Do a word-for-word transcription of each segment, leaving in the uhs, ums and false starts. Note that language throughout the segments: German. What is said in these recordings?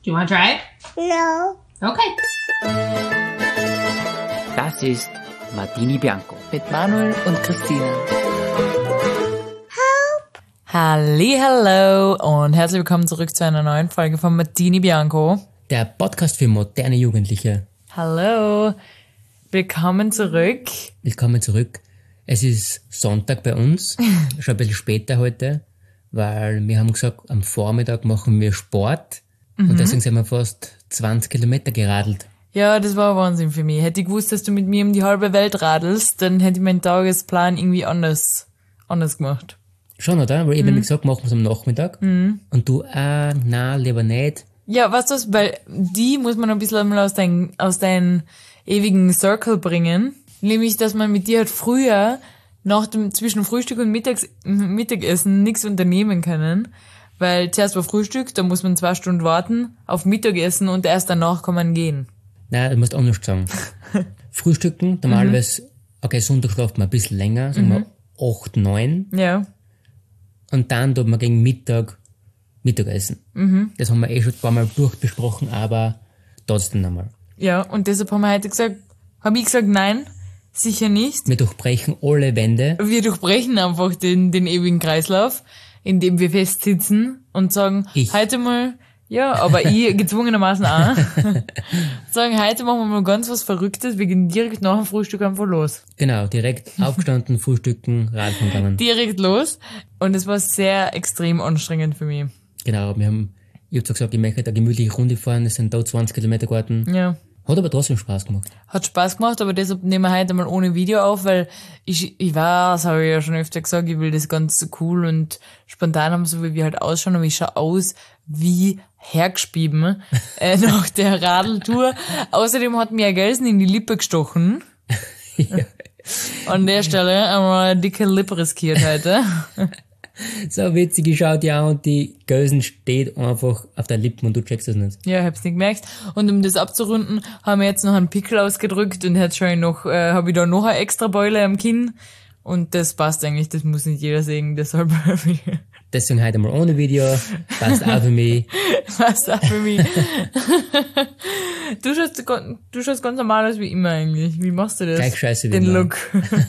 Do you want to try it? No. Okay. Das ist Martini Bianco mit Manuel und Christina. Hallihallo und herzlich willkommen zurück zu einer neuen Folge von Martini Bianco. Der Podcast für moderne Jugendliche. Hallo, willkommen zurück. Willkommen zurück. Es ist Sonntag bei uns, schon ein bisschen später heute, weil wir haben gesagt, am Vormittag machen wir Sport mhm. und deswegen sind wir fast zwanzig Kilometer geradelt. Ja, das war Wahnsinn für mich. Hätte ich gewusst, dass du mit mir um die halbe Welt radelst, dann hätte ich meinen Tagesplan irgendwie anders, anders gemacht. Schon, oder? Weil ich mhm. habe gesagt, machen wir es am Nachmittag Mhm. und du, ah, nein, lieber nicht. Ja, weißt du was, weil die muss man ein bisschen mal aus deinem aus deinem ewigen Circle bringen. Nämlich, dass man mit dir halt früher nach dem, zwischen Frühstück und Mittags, Mittagessen nichts unternehmen können. Weil zuerst war Frühstück, da muss man zwei Stunden warten auf Mittagessen und erst danach kann man gehen. Nein, du musst anders sagen. Frühstücken, normalerweise, mhm. okay, Sonntag schlaft man ein bisschen länger, sagen wir acht, neun. Ja. Und dann tut man gegen Mittag Mittagessen. Mhm. Das haben wir eh schon ein paar Mal durchbesprochen, aber trotzdem nochmal. Ja, und deshalb haben wir heute gesagt, habe ich gesagt, nein, sicher nicht. Wir durchbrechen alle Wände. Wir durchbrechen einfach den, den ewigen Kreislauf, indem wir festsitzen und sagen, ich. heute mal, ja, aber ich gezwungenermaßen auch, sagen, heute machen wir mal ganz was Verrücktes, wir gehen direkt nach dem Frühstück einfach los. Genau, direkt aufgestanden, frühstücken, Radfahren gegangen. Direkt los. Und es war sehr extrem anstrengend für mich. Genau, wir haben, ich hab zwar gesagt, ich möchte eine gemütliche Runde fahren, es sind da zwanzig Kilometer geworden. Ja. Hat aber trotzdem Spaß gemacht. Hat Spaß gemacht, aber deshalb nehmen wir heute mal ohne Video auf, weil ich, ich weiß, habe ich ja schon öfter gesagt, ich will das ganz cool und spontan haben, so wie wir halt ausschauen, aber ich schaue aus wie hergespieben äh, nach der Radeltour. Außerdem hat mir ein Gelsen in die Lippe gestochen. Ja. An der Stelle einmal eine dicke Lippe riskiert heute. So witzig, ich schau dir an und die Gölsen steht einfach auf der Lippen und du checkst das nicht. Ja, ich hab's nicht gemerkt. Und um das abzurunden, haben wir jetzt noch einen Pickel ausgedrückt und jetzt schon noch, äh, habe ich da noch eine extra Beule am Kinn. Und das passt eigentlich, das muss nicht jeder sehen, deshalb. Deswegen heute mal ohne Video, passt auch für mich. Passt auch für mich. Du schaust, du schaust ganz normal aus wie immer eigentlich. Wie machst du das? Gleich scheiße wie Den immer. Look.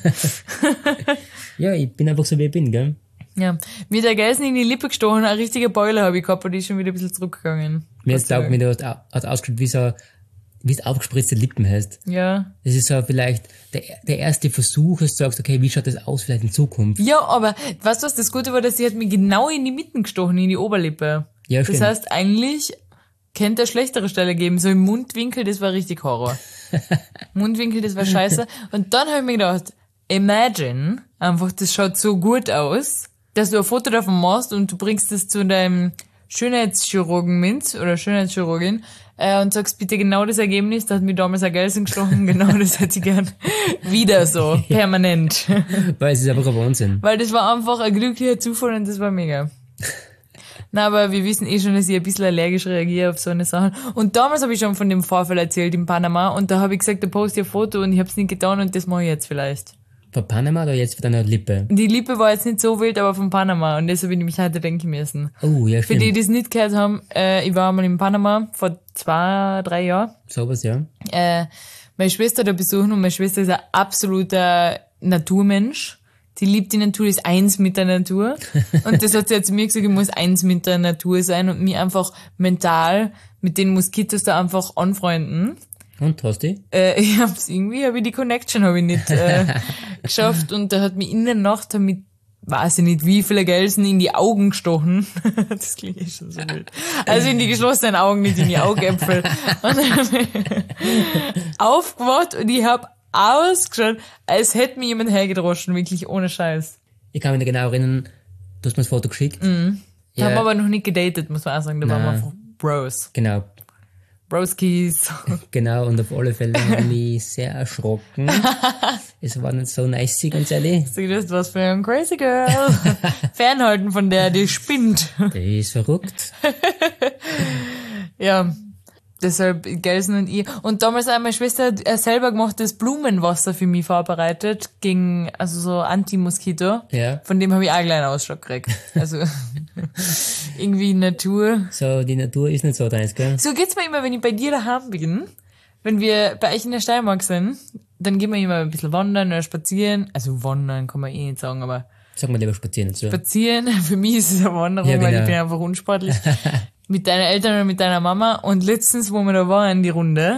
Ja, ich bin einfach so wie ich bin, gell? Ja. Mir der Gelsen in die Lippe gestochen, eine richtige Beule habe ich gehabt, aber die ist schon wieder ein bisschen zurückgegangen. Mir jetzt taugt mir, du hast, hast ausgeschaut, wie so, wie es aufgespritzte Lippen heißt. Ja. Das ist so vielleicht der, der erste Versuch, dass du sagst, okay, wie schaut das aus vielleicht in Zukunft? Ja, aber weißt du was, das Gute war, dass sie hat mir genau in die Mitten gestochen, in die Oberlippe. Ja, das stimmt. heißt, eigentlich könnte eine schlechtere Stelle geben. So im Mundwinkel, das war richtig Horror. Mundwinkel, das war scheiße. Und dann habe ich mir gedacht, imagine, einfach, das schaut so gut aus, dass du ein Foto davon machst und du bringst es zu deinem Schönheitschirurgen mit oder Schönheitschirurgin äh, und sagst bitte genau das Ergebnis, da hat mir damals ein Gelsen gestochen, genau das hätte ich gern wieder so, permanent. Weil es ist einfach ein Wahnsinn. Weil das war einfach ein glücklicher Zufall und das war mega. Na, aber wir wissen eh schon, dass ich ein bisschen allergisch reagiere auf so eine Sache. Und damals habe ich schon von dem Vorfall erzählt in Panama und da habe ich gesagt, da poste ich ein Foto und ich habe es nicht getan und das mache ich jetzt vielleicht. Von Panama oder jetzt für deine Lippe? Die Lippe war jetzt nicht so wild, aber von Panama. Und deshalb habe ich mich heute denken müssen. Oh, ja, Für stimmt. die, die es nicht gehört haben, äh, ich war einmal in Panama vor zwei, drei Jahren. Sowas, ja. Äh, meine Schwester da besuchen und meine Schwester ist ein absoluter Naturmensch. Die liebt die Natur, ist eins mit der Natur. Und das hat sie ja zu mir gesagt, ich muss eins mit der Natur sein und mich einfach mental mit den Moskitos da einfach anfreunden. Und, hast du? Äh, ich hab's irgendwie, habe ich die Connection habe ich nicht äh, geschafft und da hat mich in der Nacht damit, weiß ich nicht, wie viele Gelsen in die Augen gestochen. Das klingt eh schon so wild. Also in die geschlossenen Augen, nicht in die Augäpfel. Und dann hab ich aufgewacht und ich hab ausgeschaut, als hätte mir jemand hergedroschen, wirklich ohne Scheiß. Ich kann mich genau erinnern, du hast mir das Foto geschickt. Mhm. Da Ja. haben wir aber noch nicht gedatet, muss man auch sagen, da waren wir Nein. einfach Bros. Genau, Broskis. genau, und auf alle Fälle habe ich mich sehr erschrocken. Es war nicht so nice, ganz ehrlich. Sag das, was für ein Crazy Girl. Fernhalten von der, die spinnt. Die ist verrückt. Ja, deshalb Gelsen und ich. Und damals hat meine Schwester äh, selber gemachtes Blumenwasser für mich vorbereitet, gegen, also so Anti-Moskito. Ja. Von dem habe ich auch einen kleinen Ausschlag gekriegt. Also, Irgendwie Natur. So, die Natur ist nicht so deins, gell? So geht's mir immer, wenn ich bei dir daheim bin. Wenn wir bei euch in der Steiermark sind, dann gehen wir immer ein bisschen wandern oder spazieren. Also wandern kann man eh nicht sagen, aber Sag mal lieber spazieren dazu. spazieren, für mich ist es eine Wanderung, Ja, weil genau. ich bin einfach unsportlich. Mit deinen Eltern oder mit deiner Mama. Und letztens, wo wir da waren, die Runde,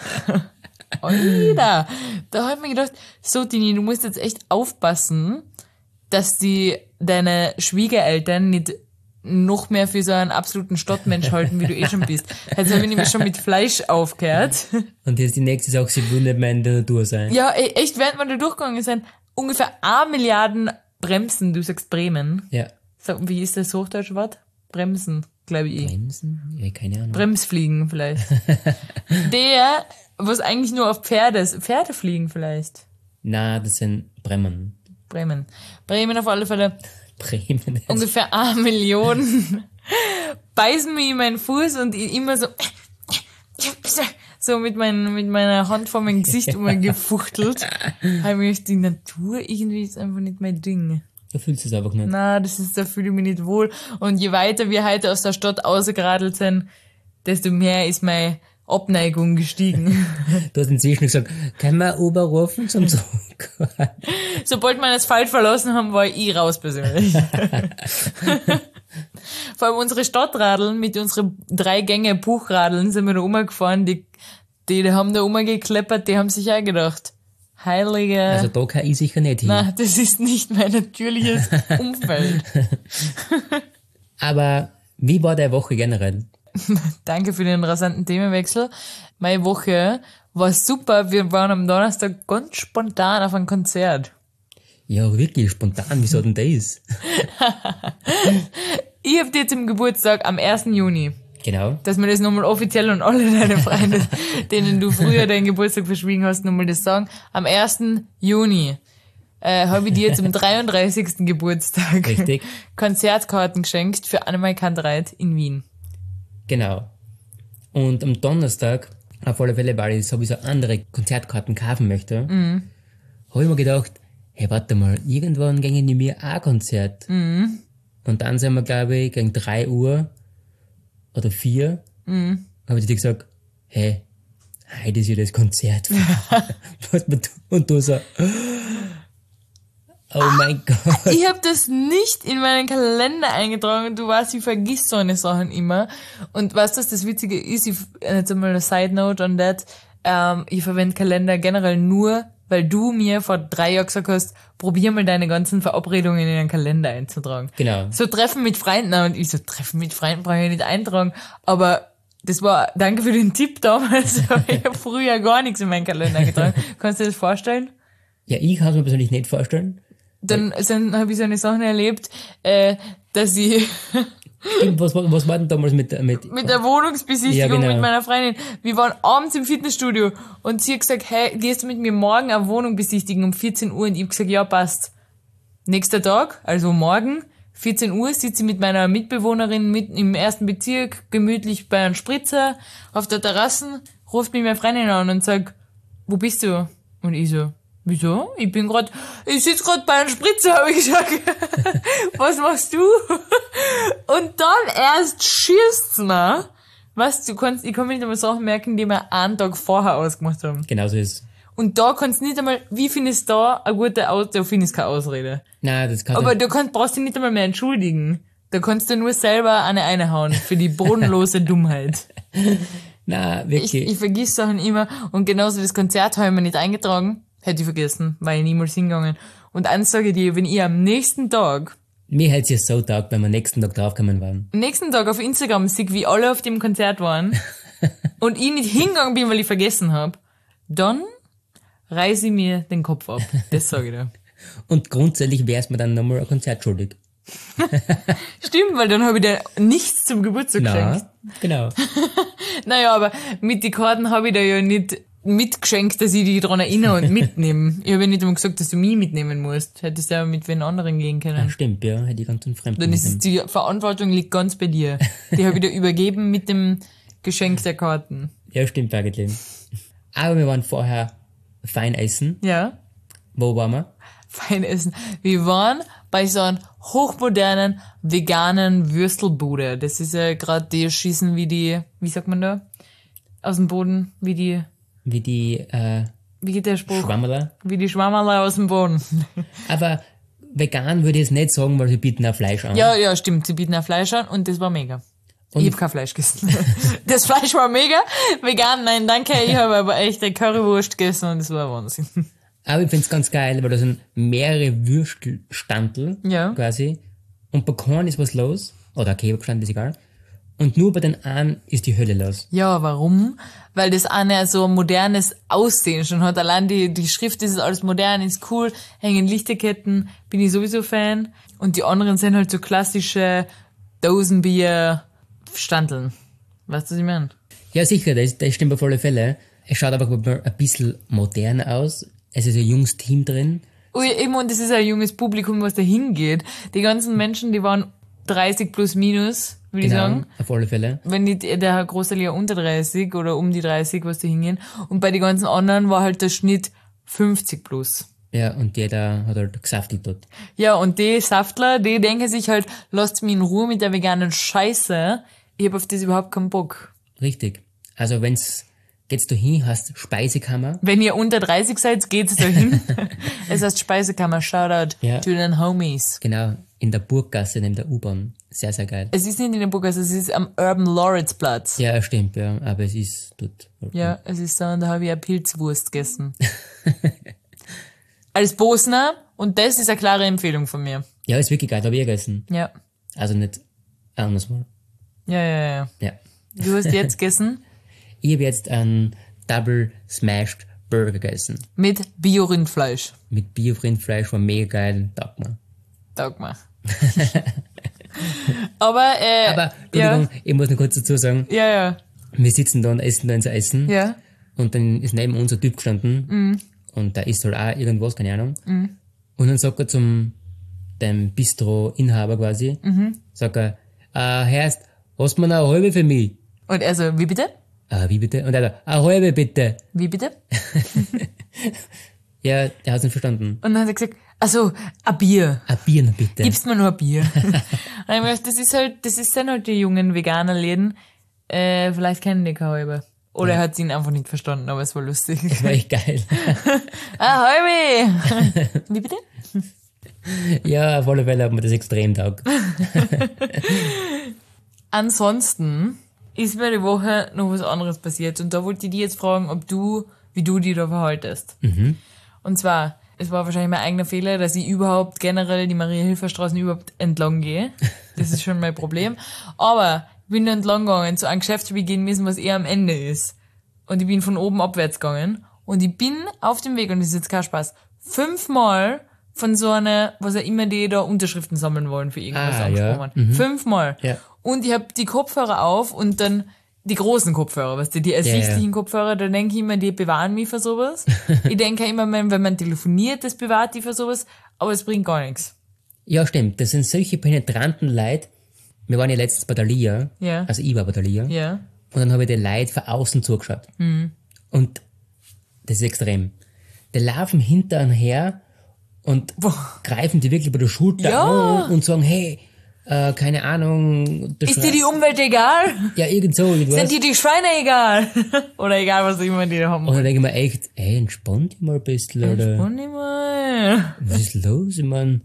Alter, da hab ich mir gedacht, so Tini, du musst jetzt echt aufpassen, dass die deine Schwiegereltern nicht noch mehr für so einen absoluten Stadtmensch halten, wie du eh schon bist. Jetzt habe ich nämlich schon mit Fleisch aufgehört. Und jetzt die nächste Sache, sie will nicht mehr in der Natur sein. Ja, ey, echt, während wir da durchgegangen sind, ungefähr eine Milliarden Bremsen, du sagst Bremen. Ja. So, wie ist das hochdeutsche Wort? Bremsen, glaube ich. Bremsen? Ja, keine Ahnung. Bremsfliegen vielleicht. Der, was eigentlich nur auf Pferde ist. Pferde fliegen vielleicht. Na, das sind Bremen. Bremen. Bremen auf alle Fälle. Bremen. Ungefähr eine Million beißen mir in meinen Fuß und ich immer so so mit, mein, mit meiner Hand vor meinem Gesicht immer gefuchtelt. Habe ich die Natur irgendwie ist einfach nicht mein Ding. Da fühlst du es einfach nicht. Na, das ist, da fühle ich mich nicht wohl. Und je weiter wir heute aus der Stadt rausgeradelt sind, desto mehr ist meine Abneigung gestiegen. Du hast inzwischen gesagt, können wir Uber rufen zum Zug? Sobald wir das Asphalt verlassen haben, war ich eh raus persönlich. Vor allem unsere Stadtradeln mit unseren drei Gänge Buchradeln sind wir da umgefahren, die, die, die haben da umgekleppert, die haben sich auch gedacht, heilige... Also da kann ich sicher nicht hin. Nein, das ist nicht mein natürliches Umfeld. Aber wie war deine Woche generell? Danke für den rasanten Themenwechsel. Meine Woche war super. Wir waren am Donnerstag ganz spontan auf ein Konzert. Ja, wirklich spontan. Wieso denn das? Ich hab dir zum Geburtstag am ersten Juni, Genau. dass wir das nochmal offiziell und alle deine Freunde, denen du früher deinen Geburtstag verschwiegen hast, nochmal das sagen. Am ersten Juni äh, habe ich dir zum dreiunddreißigsten Geburtstag Richtig. Konzertkarten geschenkt für Annemarie Kantereit in Wien. Genau. Und am Donnerstag, auf alle Fälle, weil ich sowieso andere Konzertkarten kaufen möchte, Mhm. habe ich mir gedacht, hey, warte mal, irgendwann gingen die mir auch ein Konzert. Mhm. Und dann sind wir, glaube ich, gegen drei Uhr oder vier, Mhm. habe ich dir gesagt, hey, heute ist ja das Konzert. Was man tut. Und du so, oh mein Gott. Ich habe das nicht in meinen Kalender eingetragen und du weißt, ich vergiss so eine Sachen immer. Und weißt du, was das Witzige ist? Ich, jetzt einmal eine Side Note on that. Ähm, ich verwende Kalender generell nur, weil du mir vor drei Jahren gesagt hast, probier mal deine ganzen Verabredungen in den Kalender einzutragen. Genau. So Treffen mit Freunden. Und ich so, Treffen mit Freunden brauche ich nicht eintragen. Aber das war, danke für den Tipp damals. Ich habe früher gar nichts in meinen Kalender eingetragen. Kannst du dir das vorstellen? Ja, ich kann es mir persönlich nicht vorstellen. Dann, dann habe ich so eine Sache erlebt, äh, dass ich Stimmt, was, was, was war denn damals mit, mit, mit der Wohnungsbesichtigung Ja, genau. mit meiner Freundin, wir waren abends im Fitnessstudio und sie hat gesagt, hey, gehst du mit mir morgen eine Wohnung besichtigen um vierzehn Uhr? Und ich habe gesagt, ja, passt. Nächster Tag, also morgen, vierzehn Uhr, sitze ich mit meiner Mitbewohnerin mitten im ersten Bezirk, gemütlich bei einem Spritzer, auf der Terrasse, ruft mich meine Freundin an und sagt, wo bist du? Und ich so, wieso? Ich bin grad, ich sitz grad bei einem Spritzer, habe ich gesagt. Was machst du? Und dann erst schießt's mir. Was, du kannst, ich kann mir nicht einmal Sachen merken, die wir einen Tag vorher ausgemacht haben. Genau so ist. Und da kannst du nicht einmal, wie findest du da eine gute Aus, da findest du keine Ausrede. Nein, das kann Aber nicht. du kannst, brauchst dich nicht einmal mehr entschuldigen. Da kannst du nur selber eine einhauen für die bodenlose Dummheit. Nein, Ich, wirklich. ich vergiss Sachen immer. Und genauso das Konzert habe ich mir nicht eingetragen. Hätte ich vergessen, weil ich niemals hingegangen. Und eins sage ich dir, wenn ich am nächsten Tag, Mir hätte es ja so taugt, wenn wir am nächsten Tag draufgekommen waren. am nächsten Tag auf Instagram sehe, wie alle auf dem Konzert waren und ich nicht hingegangen bin, weil ich vergessen habe, dann reiße ich mir den Kopf ab. Das sage ich dir. Und grundsätzlich wär's mir dann nochmal ein Konzert schuldig. Stimmt, weil dann habe ich dir nichts zum Geburtstag geschenkt. Na, genau. Naja, aber mit den Karten habe ich dir ja nicht mitgeschenkt, dass ich dich daran erinnere und mitnehme. Ich habe ja nicht einmal gesagt, dass du mich mitnehmen musst. Hättest ja mit wen anderen gehen Ja, können. stimmt, ja. Hätte ich ganz einen Fremden Dann ist es, mitnehmen. die Verantwortung liegt ganz bei dir. Die habe ich dir übergeben mit dem Geschenk der Karten. Ja, stimmt eigentlich. Aber wir waren vorher fein essen. Ja. Wo waren wir? fein essen. Wir waren bei so einem hochmodernen, veganen Würstelbude. Das ist ja gerade die Schießen wie die, wie sagt man da? Aus dem Boden, wie die, Wie die äh, wie geht der Spruch? Schwammerler. Wie die Schwammerler aus dem Boden. Aber vegan würde ich jetzt nicht sagen, weil sie bieten auch Fleisch an. Ja, ja, stimmt. Sie bieten auch Fleisch an und das war mega. Ich hab kein Fleisch gegessen. Das Fleisch war mega. Vegan, nein, danke. Ich habe aber echt eine Currywurst gegessen und das war Wahnsinn. Aber ich find's ganz geil, weil da sind mehrere Würstelstandel Ja. quasi. Und bei keinem ist was los. Oder Kebabstand, ist egal. Und nur bei den einen ist die Hölle los. Ja, warum? Weil das eine so ein modernes Aussehen schon hat. Allein die, die Schrift ist alles modern, ist cool, hängen Lichterketten, bin ich sowieso Fan. Und die anderen sind halt so klassische Dosenbier-Standeln. Weißt du, was ich meine? Ja, sicher, das, das stimmt auf alle Fälle. Es schaut aber ein bisschen modern aus. Es ist ein junges Team drin. Ui, eben, und das ist ein junges Publikum, was da hingeht. Die ganzen Menschen, die waren dreißig plus minus, würde ich sagen. Auf alle Fälle. Wenn die, der Großteil ja unter dreißig oder um die dreißig, was da hingehen. Und bei den ganzen anderen war halt der Schnitt fünfzig plus. Ja, und jeder hat halt gesaftet dort. Ja, und die Saftler, die denken sich halt, lasst mich in Ruhe mit der veganen Scheiße. Ich hab auf das überhaupt keinen Bock. Richtig. Also wenn's, geht's da hin, hast Speisekammer. Wenn ihr unter dreißig seid, geht's da hin. Es heißt Speisekammer, Shoutout Ja. to den Homies. Genau, in der Burggasse neben der U-Bahn. Sehr, sehr geil. Es ist nicht in der Burggasse, es ist am Urban Lawrence Platz. Ja, stimmt, ja, aber es ist dort. Ja, es ist so, und da habe ich eine Pilzwurst gegessen. Als Bosner, und das ist eine klare Empfehlung von mir. Ja, ist wirklich geil, da habe ich eh gegessen. Ja. Also nicht andersmal. Ja, ja, ja. Ja. Du hast jetzt gegessen Ich habe jetzt einen Double Smashed Burger gegessen. mit Bio-Rindfleisch. Mit Bio-Rindfleisch, war mega geil, taugt mir. Taugt mir. Aber, äh, Aber, Entschuldigung, ich muss noch kurz dazu sagen, ja, ja, wir sitzen da und essen da unser Essen. ja, Und dann ist neben uns ein Typ gestanden. Mhm. Und da isst halt auch irgendwas, keine Ahnung. Und dann sagt er zum dem Bistro-Inhaber quasi, Mhm. sagt er, äh, Herrst, hast du mir noch eine halbe für mich? Und er so, wie bitte? Ah, wie bitte? Und er sagt, eine halbe bitte. Wie bitte? Ja, der hat's nicht verstanden. Und dann hat er gesagt, also, ein Bier. Ein Bier noch bitte. Gibst mir nur ein Bier. Und ich hab gedacht, das ist halt, das sind halt die jungen Veganer-Läden. Äh, vielleicht kennen die keine halbe. Oder er hat ihn einfach nicht verstanden, aber es war lustig. Das war echt geil. Ah, halbe! Wie bitte? Ja, auf alle Fälle hat mir das extrem taugt. Ansonsten ist mir die Woche noch was anderes passiert. Und da wollte ich dich jetzt fragen, ob du, wie du dich da verhaltest. Mhm. Und zwar, es war wahrscheinlich mein eigener Fehler, dass ich überhaupt generell die Maria-Hilfer-Straßen überhaupt entlang gehe. Das ist schon mein Problem. Aber ich bin da entlang gegangen zu einem Geschäft, wie gehen müssen, was eher am Ende ist. Und ich bin von oben abwärts gegangen. Und ich bin auf dem Weg, und das ist jetzt kein Spaß, fünfmal von so einer, was auch immer die da Unterschriften sammeln wollen für irgendwas Ah, ja. angesprochen. Fünfmal. Ja. Und ich hab die Kopfhörer auf und dann die großen Kopfhörer, weißt du, die ersichtlichen ja. Kopfhörer, da denke ich immer, die bewahren mich für sowas. Ich denke immer, wenn man telefoniert, das bewahrt die für sowas, aber es bringt gar nichts. Ja, stimmt. Das sind solche penetranten Leute. Wir waren ja letztens bei der Lia. Ja. Also ich war bei der Lia. Ja. Und dann habe ich die Leute von außen zugeschaut. Mhm. Und das ist extrem. Die laufen hinter einem her und Boah. greifen die wirklich bei der Schulter Ja. an und sagen, hey, äh, keine Ahnung. der Ist dir Schra- die Umwelt egal? Ja, irgend so. Irgendwas. Sind dir die Schweine egal? Oder egal, was immer die da haben. Und dann denke ich mir echt, ey, entspann dich mal ein bisschen, oder? Und nicht mal. Was ist los, ich mein?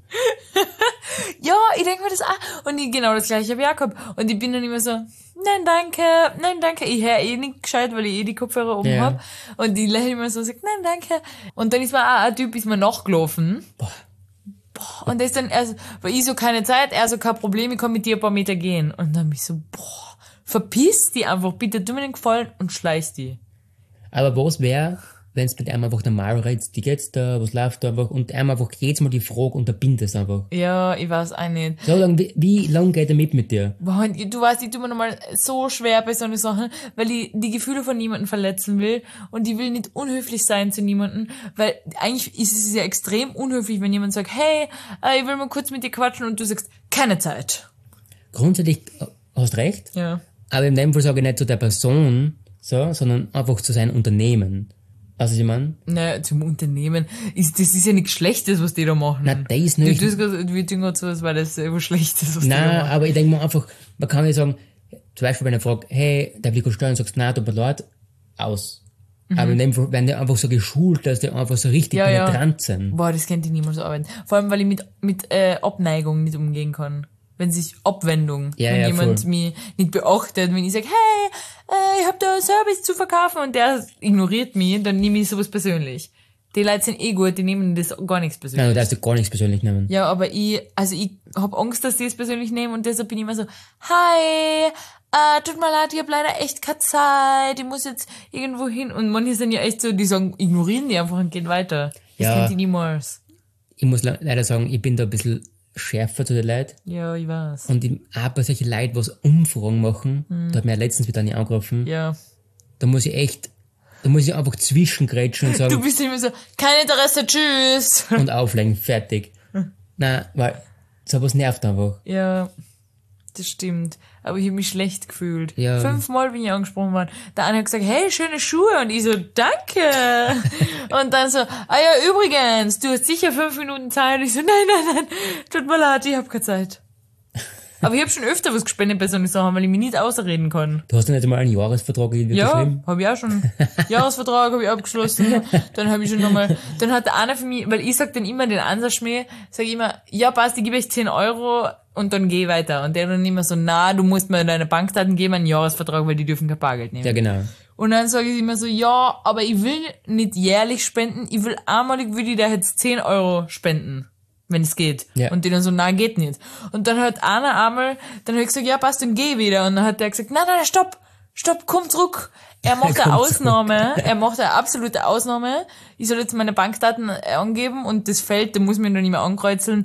Ja, ich denke mir das auch. Und ich, genau das gleiche habe ich auch gehabt. Und ich bin dann immer so, nein, danke, nein, danke. Ich höre eh nicht gescheit, weil ich eh die Kopfhörer oben Ja. hab. Und die lächeln immer so, sagt, nein, danke. Und dann ist mir auch ein Typ, ist mir nachgelaufen. Boah. Boah, und der ist dann, er so, weil ich so keine Zeit, er so kein Problem, ich kann mit dir ein paar Meter gehen. Und dann bin ich so, boah, verpiss die einfach, bitte, tu mir den Gefallen und schleiß die. Aber was wäre, wenn es mit einem einfach normal redest, wie geht's da, was läuft da einfach, und einem einfach jedes Mal die Frage unterbindest einfach. Ja, ich weiß auch nicht. So lang, wie, wie lang geht er mit mit dir? Boah, und du weißt, ich tue mir nochmal so schwer bei solchen Sachen, weil ich die Gefühle von niemandem verletzen will und ich will nicht unhöflich sein zu niemandem, weil eigentlich ist es ja extrem unhöflich, wenn jemand sagt, hey, äh, ich will mal kurz mit dir quatschen und du sagst, keine Zeit. Grundsätzlich äh, hast recht, Ja. aber in dem Fall sage ich nicht zu der Person, so, sondern einfach zu seinem Unternehmen. Also ich meine, Naja, zum Unternehmen. Ist, das ist ja nichts Schlechtes, was die da machen. na, das ist Du nicht. tust gerade, wir tun gerade so, als wäre das was Schlechtes, was die da Nein, machen. aber ich denke mir einfach, man kann nicht sagen, zum Beispiel, wenn er fragt, hey, darf ich steuern, sagst du, nein, tut mir leid, aus. Mhm. Aber in dem Fall werden die einfach so geschult, dass die einfach so richtig Ja, ja. penetrant sind. Boah, das könnte ich niemals arbeiten. Vor allem, weil ich mit, mit äh, Abneigung nicht umgehen kann. Wenn sich Abwendung, Ja, wenn ja, jemand voll. mich nicht beachtet, wenn ich sage, hey, äh, ich hab da einen Service zu verkaufen und der ignoriert mich, dann nehme ich sowas persönlich. Die Leute sind eh gut, die nehmen das gar nichts persönlich. Nein, du darfst dir gar nichts persönlich nehmen. Ja, aber ich, also ich hab Angst, dass die es persönlich nehmen und deshalb bin ich immer so, hi, äh, tut mir leid, ich hab leider echt keine Zeit, ich muss jetzt irgendwo hin. Und manche sind ja echt so, die sagen, ignorieren die einfach und gehen weiter. Das Ja. kennt ich niemals. Ich muss le- leider sagen, ich bin da ein bisschen schärfer zu den Leuten. Ja, ich weiß. Und ich, auch bei solchen Leuten, was Umfragen machen, da hat mir ja letztens wieder eine angerufen, Ja. da muss ich echt, da muss ich einfach zwischengrätschen und Du sagen, bist immer so, kein Interesse, tschüss. und auflegen, fertig. Nein, weil sowas nervt einfach. Ja, das stimmt. Aber ich habe mich schlecht gefühlt. Ja. Fünfmal bin ich angesprochen worden. Der eine hat gesagt, hey, schöne Schuhe. Und ich so, danke. Und dann so, ah ja, übrigens, du hast sicher fünf Minuten Zeit. Und ich so, nein, nein, nein, tut mir leid, ich habe keine Zeit. Aber ich habe schon öfter was gespendet bei solchen Sachen, weil ich mich nicht ausreden kann. Du hast ja nicht einmal einen Jahresvertrag irgendwie Ja, geschrieben? habe ich auch schon. Jahresvertrag habe ich abgeschlossen. Dann habe ich schon nochmal, dann hat der einer für mich, weil ich sag dann immer den Ansatzschmäh, sag ich immer, ja passt, ich gebe euch zehn Euro und dann geh weiter. Und der dann immer so, na, du musst mir deine Bankdaten geben, einen Jahresvertrag, weil die dürfen kein Bargeld nehmen. Ja, genau. Und dann sage ich immer so, ja, aber ich will nicht jährlich spenden, ich will einmalig, will ich da jetzt zehn Euro spenden. Wenn es geht. Ja. Und die dann so, nein, geht nicht. Und dann hat einer einmal, dann habe ich gesagt, ja, passt, dann geh wieder. Und dann hat der gesagt, nein, nein, stopp, stopp, komm zurück. Er macht eine Komm Ausnahme, er macht eine absolute Ausnahme. Ich soll jetzt meine Bankdaten angeben und das Feld, da muss man dann nicht mehr ankreuzeln,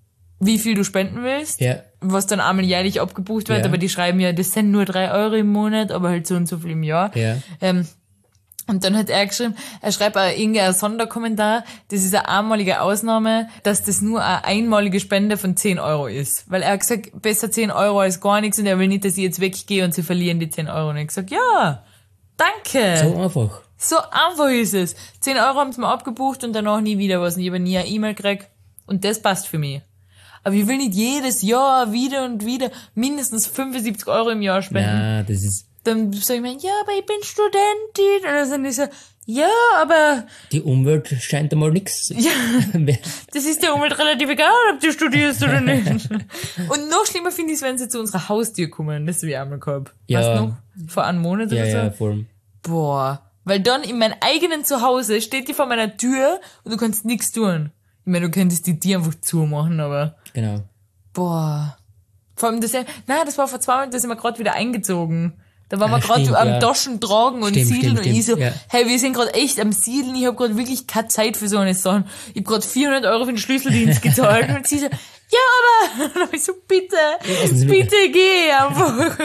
wie viel du spenden willst. Ja. Was dann einmal jährlich abgebucht wird, Ja. aber die schreiben ja, das sind nur drei Euro im Monat, aber halt so und so viel im Jahr. Ja. Ähm, und dann hat er geschrieben, er schreibt auch irgendeinen Sonderkommentar, das ist eine einmalige Ausnahme, dass das nur eine einmalige Spende von zehn Euro ist. Weil er hat gesagt, besser zehn Euro als gar nichts und er will nicht, dass ich jetzt weggehe und sie verlieren die zehn Euro. Und ich gesagt, ja, danke. So einfach. So einfach ist es. zehn Euro haben sie mir abgebucht und danach nie wieder was. Und ich habe nie eine E-Mail gekriegt. Und das passt für mich. Aber ich will nicht jedes Jahr wieder und wieder mindestens fünfundsiebzig Euro im Jahr spenden. Ja, das ist, Dann sag ich mir, ja, aber ich bin Studentin. Und dann sind die so, ja, aber die Umwelt scheint einmal nix. ja, das ist der Umwelt relativ egal, ob du studierst oder nicht. Und noch schlimmer finde ich es, wenn sie zu unserer Haustür kommen. Das habe ich einmal gehabt. Ja. Weißt du noch? Vor einem Monat Ja, oder so. ja, voll. Boah. Weil dann in meinem eigenen Zuhause steht die vor meiner Tür und du kannst nichts tun. Ich meine, du könntest die Tür einfach zumachen, aber Genau. boah. Vor allem das, nein, das war vor zwei Monaten, da sind wir gerade wieder eingezogen. Da waren Ah, wir gerade stimmt, am ja. Taschen tragen und Stimmt, siedeln stimmt, und ich so, stimmt, ja. hey, wir sind gerade echt am Siedeln, ich habe gerade wirklich keine Zeit für so eine Sachen. Ich habe gerade vierhundert Euro für den Schlüsseldienst gezahlt und sie so, ja, aber, dann hab ich so, bitte, Sie mich- bitte geh einfach.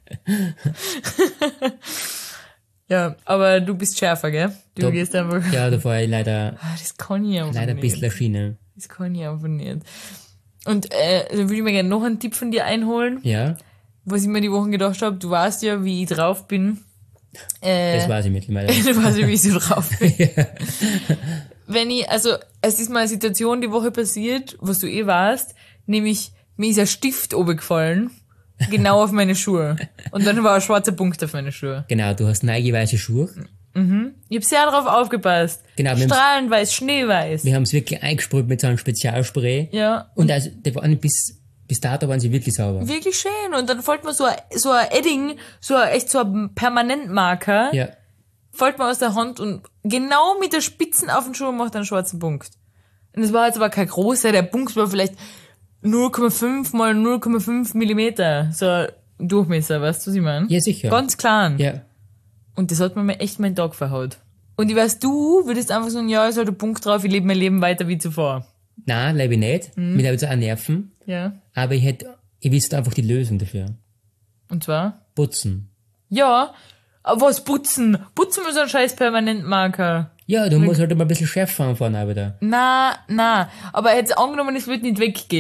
Ja, aber du bist schärfer, gell? Du Da- gehst einfach, Ja, da war ich leider, ah, das kann ich einfach leider ein nicht. bisschen eine Schiene. Das kann ich einfach nicht. Und äh, dann würde ich mir gerne noch einen Tipp von dir einholen, Ja, was ich mir die Wochen gedacht habe. Du weißt ja, wie ich drauf bin. Äh, das weiß ich mittlerweile. du weißt ja, wie ich so drauf bin. Wenn ich, also es ist mal eine Situation die Woche passiert, was du eh weißt, nämlich mir ist ein Stift runtergefallen, genau auf meine Schuhe. Und dann war ein schwarzer Punkt auf meine Schuhe. Genau, du hast neige weiße Schuhe. Ich habe sehr darauf aufgepasst. Genau, wir haben's- Strahlendweiß, schneeweiß. Wir haben es wirklich eingesprüht mit so einem Spezialspray. Ja. Und also, die waren bis, bis dato waren sie wirklich sauber. Wirklich schön. Und dann folgt mir so ein, so ein Edding, so ein, echt so ein Permanentmarker, Ja, folgt mir aus der Hand und genau mit der Spitzen auf den Schuh macht einen schwarzen Punkt. Und es war jetzt aber kein großer, der Punkt war vielleicht null Komma fünf mal null Komma fünf Millimeter. So ein Durchmesser, weißt du, was ich meine? ja sicher. Ganz klein. Ja, Und das hat mir echt meinen Tag verhaut. Und ich weiß, du würdest einfach sagen, ja, ist halt ein Punkt drauf, ich lebe mein Leben weiter wie zuvor. nein, lebe ich nicht. Mhm. Mir habe auch Nerven. Ja. Aber ich hätte, ich wüsste einfach die Lösung dafür. Und zwar? Putzen. Ja. Aber was putzen? Putzen ist ein scheiß Permanentmarker. Ja, du musst halt immer ein bisschen schärfer anfahren, aber da. Na, na. Aber jetzt angenommen, es wird nicht weggehen.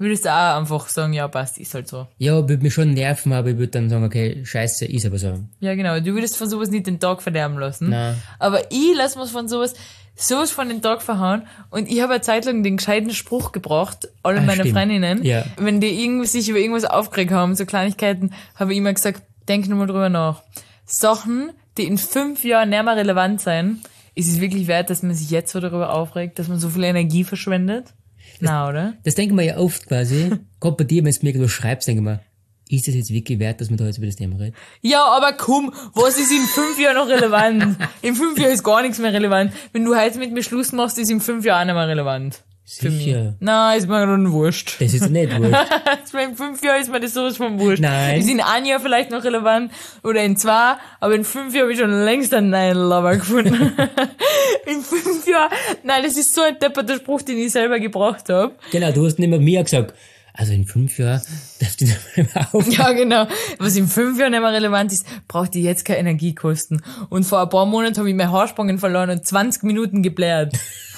Würdest du auch einfach sagen, ja, passt, ist halt so. Ja, würde mich schon nerven, aber ich würde dann sagen, okay, scheiße, ist aber so. Ja, genau. Du würdest von sowas nicht den Tag verderben lassen. Nein. Aber ich lasse mir von sowas, sowas von den Tag verhauen. Und ich habe eine Zeit lang den gescheiten Spruch gebracht, alle Ah, meine stimmt. Freundinnen. Ja. Wenn die irgendwie sich über irgendwas aufgeregt haben, so Kleinigkeiten, habe ich immer gesagt, denk nur mal drüber nach. Sachen, die in fünf Jahren nicht mehr relevant sein, ist es wirklich wert, dass man sich jetzt so darüber aufregt, dass man so viel Energie verschwendet? Na, oder? Das denken wir ja oft quasi. Gerade bei dir, wenn du mir irgendwas schreibst, denke ich mir, ist das jetzt wirklich wert, dass man da jetzt über das Thema redet? Ja, aber komm, was ist in fünf Jahren noch relevant? In fünf Jahren ist gar nichts mehr relevant. Wenn du heute mit mir Schluss machst, ist in fünf Jahren auch nicht mehr relevant. Für mich. Sicher. Nein, ist mir dann wurscht. Das ist nicht wurscht. In fünf Jahren ist mir das sowas von wurscht. Nein. Ist in ein Jahr vielleicht noch relevant oder in zwei, aber in fünf Jahren habe ich schon längst einen neuen Lover gefunden. In fünf Jahren, nein, das ist so ein depperter Spruch, den ich selber gebracht habe. Genau, du hast nicht mehr mir gesagt, also in fünf Jahren darfst du nicht mehr auf. Ja, genau. Was in fünf Jahren nicht mehr relevant ist, braucht ihr jetzt keine Energie kosten. Und vor ein paar Monaten habe ich meine Haarspangen verloren und zwanzig Minuten gebläht.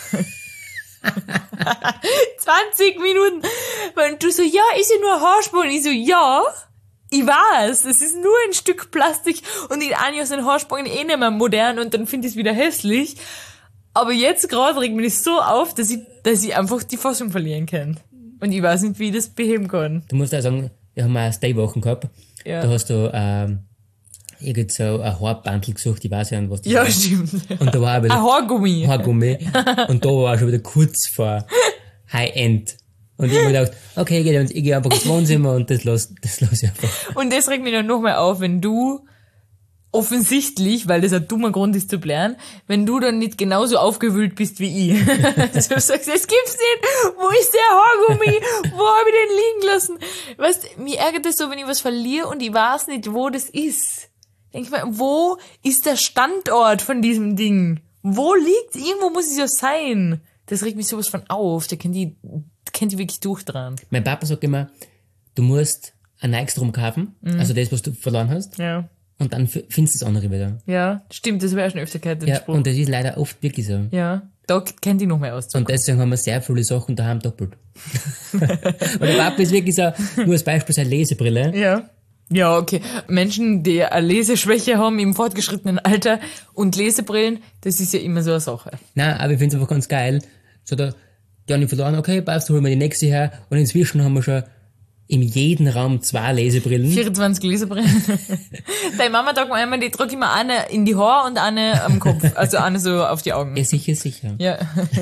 zwanzig Minuten. Und du so, ja, ist ja nur Haarspangen. Ich so, ja, ich weiß, das ist nur ein Stück Plastik und in einem Jahr sind Haarspangen eh nicht mehr modern und dann finde ich es wieder hässlich. Aber jetzt gerade regt mich das so auf, dass ich, dass ich einfach die Fassung verlieren kann. Und ich weiß nicht, wie ich das beheben kann. Du musst auch sagen, wir haben auch Stay-Wochen gehabt. Ja. Da hast du ähm, irgend so ein Haarbandel gesucht, ich weiß ja nicht, was das Ja, war. stimmt. Und da war auch wieder Ein Haargummi. Haargummi. Und da war auch schon wieder kurz vor High-End. Und ich hab mir gedacht, okay, ich gehe, ich geh einfach ins Wohnzimmer und das lass, das lass ich einfach. Und das regt mich dann nochmal auf, wenn du offensichtlich, weil das ein dummer Grund ist zu blären, wenn du dann nicht genauso aufgewühlt bist wie ich. Du sagst, es gibt's nicht, wo ist der Haargummi, wo hab ich den liegen lassen? Weißt, mir ärgert das so, wenn ich was verliere und ich weiß nicht, wo das ist. Denk ich mir, wo ist der Standort von diesem Ding? Wo liegt, irgendwo muss es ja sein. Das regt mich sowas von auf, da kennt die, kennt die wirklich durch dran. Mein Papa sagt immer, du musst ein neues drum kaufen, Mhm. also das, was du verloren hast, Ja. und dann f- findest du das andere wieder. Ja, stimmt, das wäre schon öfter gehört, den Ja, Spruch. und das ist leider oft wirklich so. Ja, da kennt die noch mehr aus. Und deswegen haben wir sehr viele Sachen daheim doppelt. Und der Papa ist wirklich so, nur als Beispiel seine Lesebrille. Ja. Ja, okay. Menschen, die eine Leseschwäche haben im fortgeschrittenen Alter und Lesebrillen, das ist ja immer so eine Sache. Nein, aber ich finde es einfach ganz geil. So, da, die haben die verloren, okay, passt, holen wir die nächste her. Und inzwischen haben wir schon in jedem Raum zwei Lesebrillen. vierundzwanzig Lesebrillen. Deine Mama sagt mir einmal, die drückt immer eine in die Haare und eine am Kopf. Also eine so auf die Augen. Ja, sicher, sicher. Ja.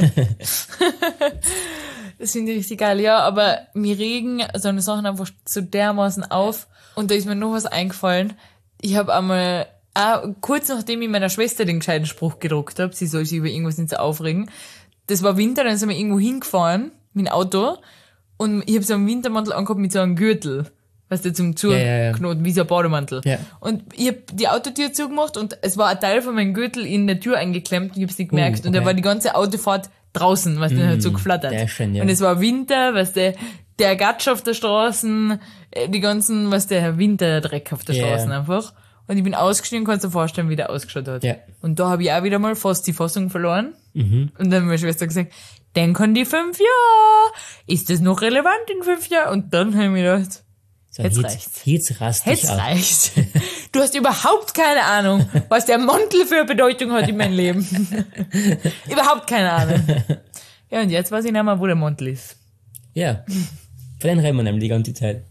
Das finde ich richtig geil. Ja, aber mir regen so eine Sachen einfach so dermaßen auf. Und da ist mir noch was eingefallen. Ich habe einmal, auch kurz nachdem ich meiner Schwester den gescheiten Spruch gedruckt habe, sie soll sich über irgendwas nicht so aufregen. Das war Winter, dann sind wir irgendwo hingefahren mit dem Auto. Und ich habe so einen Wintermantel angehabt mit so einem Gürtel. Weißt du, zum Zuknoten, Ja, ja, ja. wie so ein Bademantel. Ja. Und ich hab die Autotür zugemacht und es war ein Teil von meinem Gürtel in der Tür eingeklemmt und ich hab's nicht gemerkt. Uh, Und da okay. war die ganze Autofahrt draußen, weißt du, mm, hat so geflattert. sehr schön, ja. Und es war Winter, weißt du, der Gatsch auf der Straße, äh, die ganzen, weißt du, Winterdreck auf der Ja, Straße ja. einfach. Und ich bin ausgestiegen, kannst du dir vorstellen, wie der ausgeschaut hat. Ja. Und da habe ich auch wieder mal fast die Fassung verloren. Mhm. Und dann hat meine Schwester gesagt, denk an die fünf Jahre. Ist das noch relevant in fünf Jahren? Und dann habe ich mir gedacht, So, Jetzt jetzt, reicht's. jetzt rast dich jetzt auf. reicht's. Du hast überhaupt keine Ahnung, was der Mantel für eine Bedeutung hat in meinem Leben. Überhaupt keine Ahnung. Ja, und jetzt weiß ich nicht mehr, wo der Mantel ist. Ja. Von denen reden wir nämlich die ganze Zeit.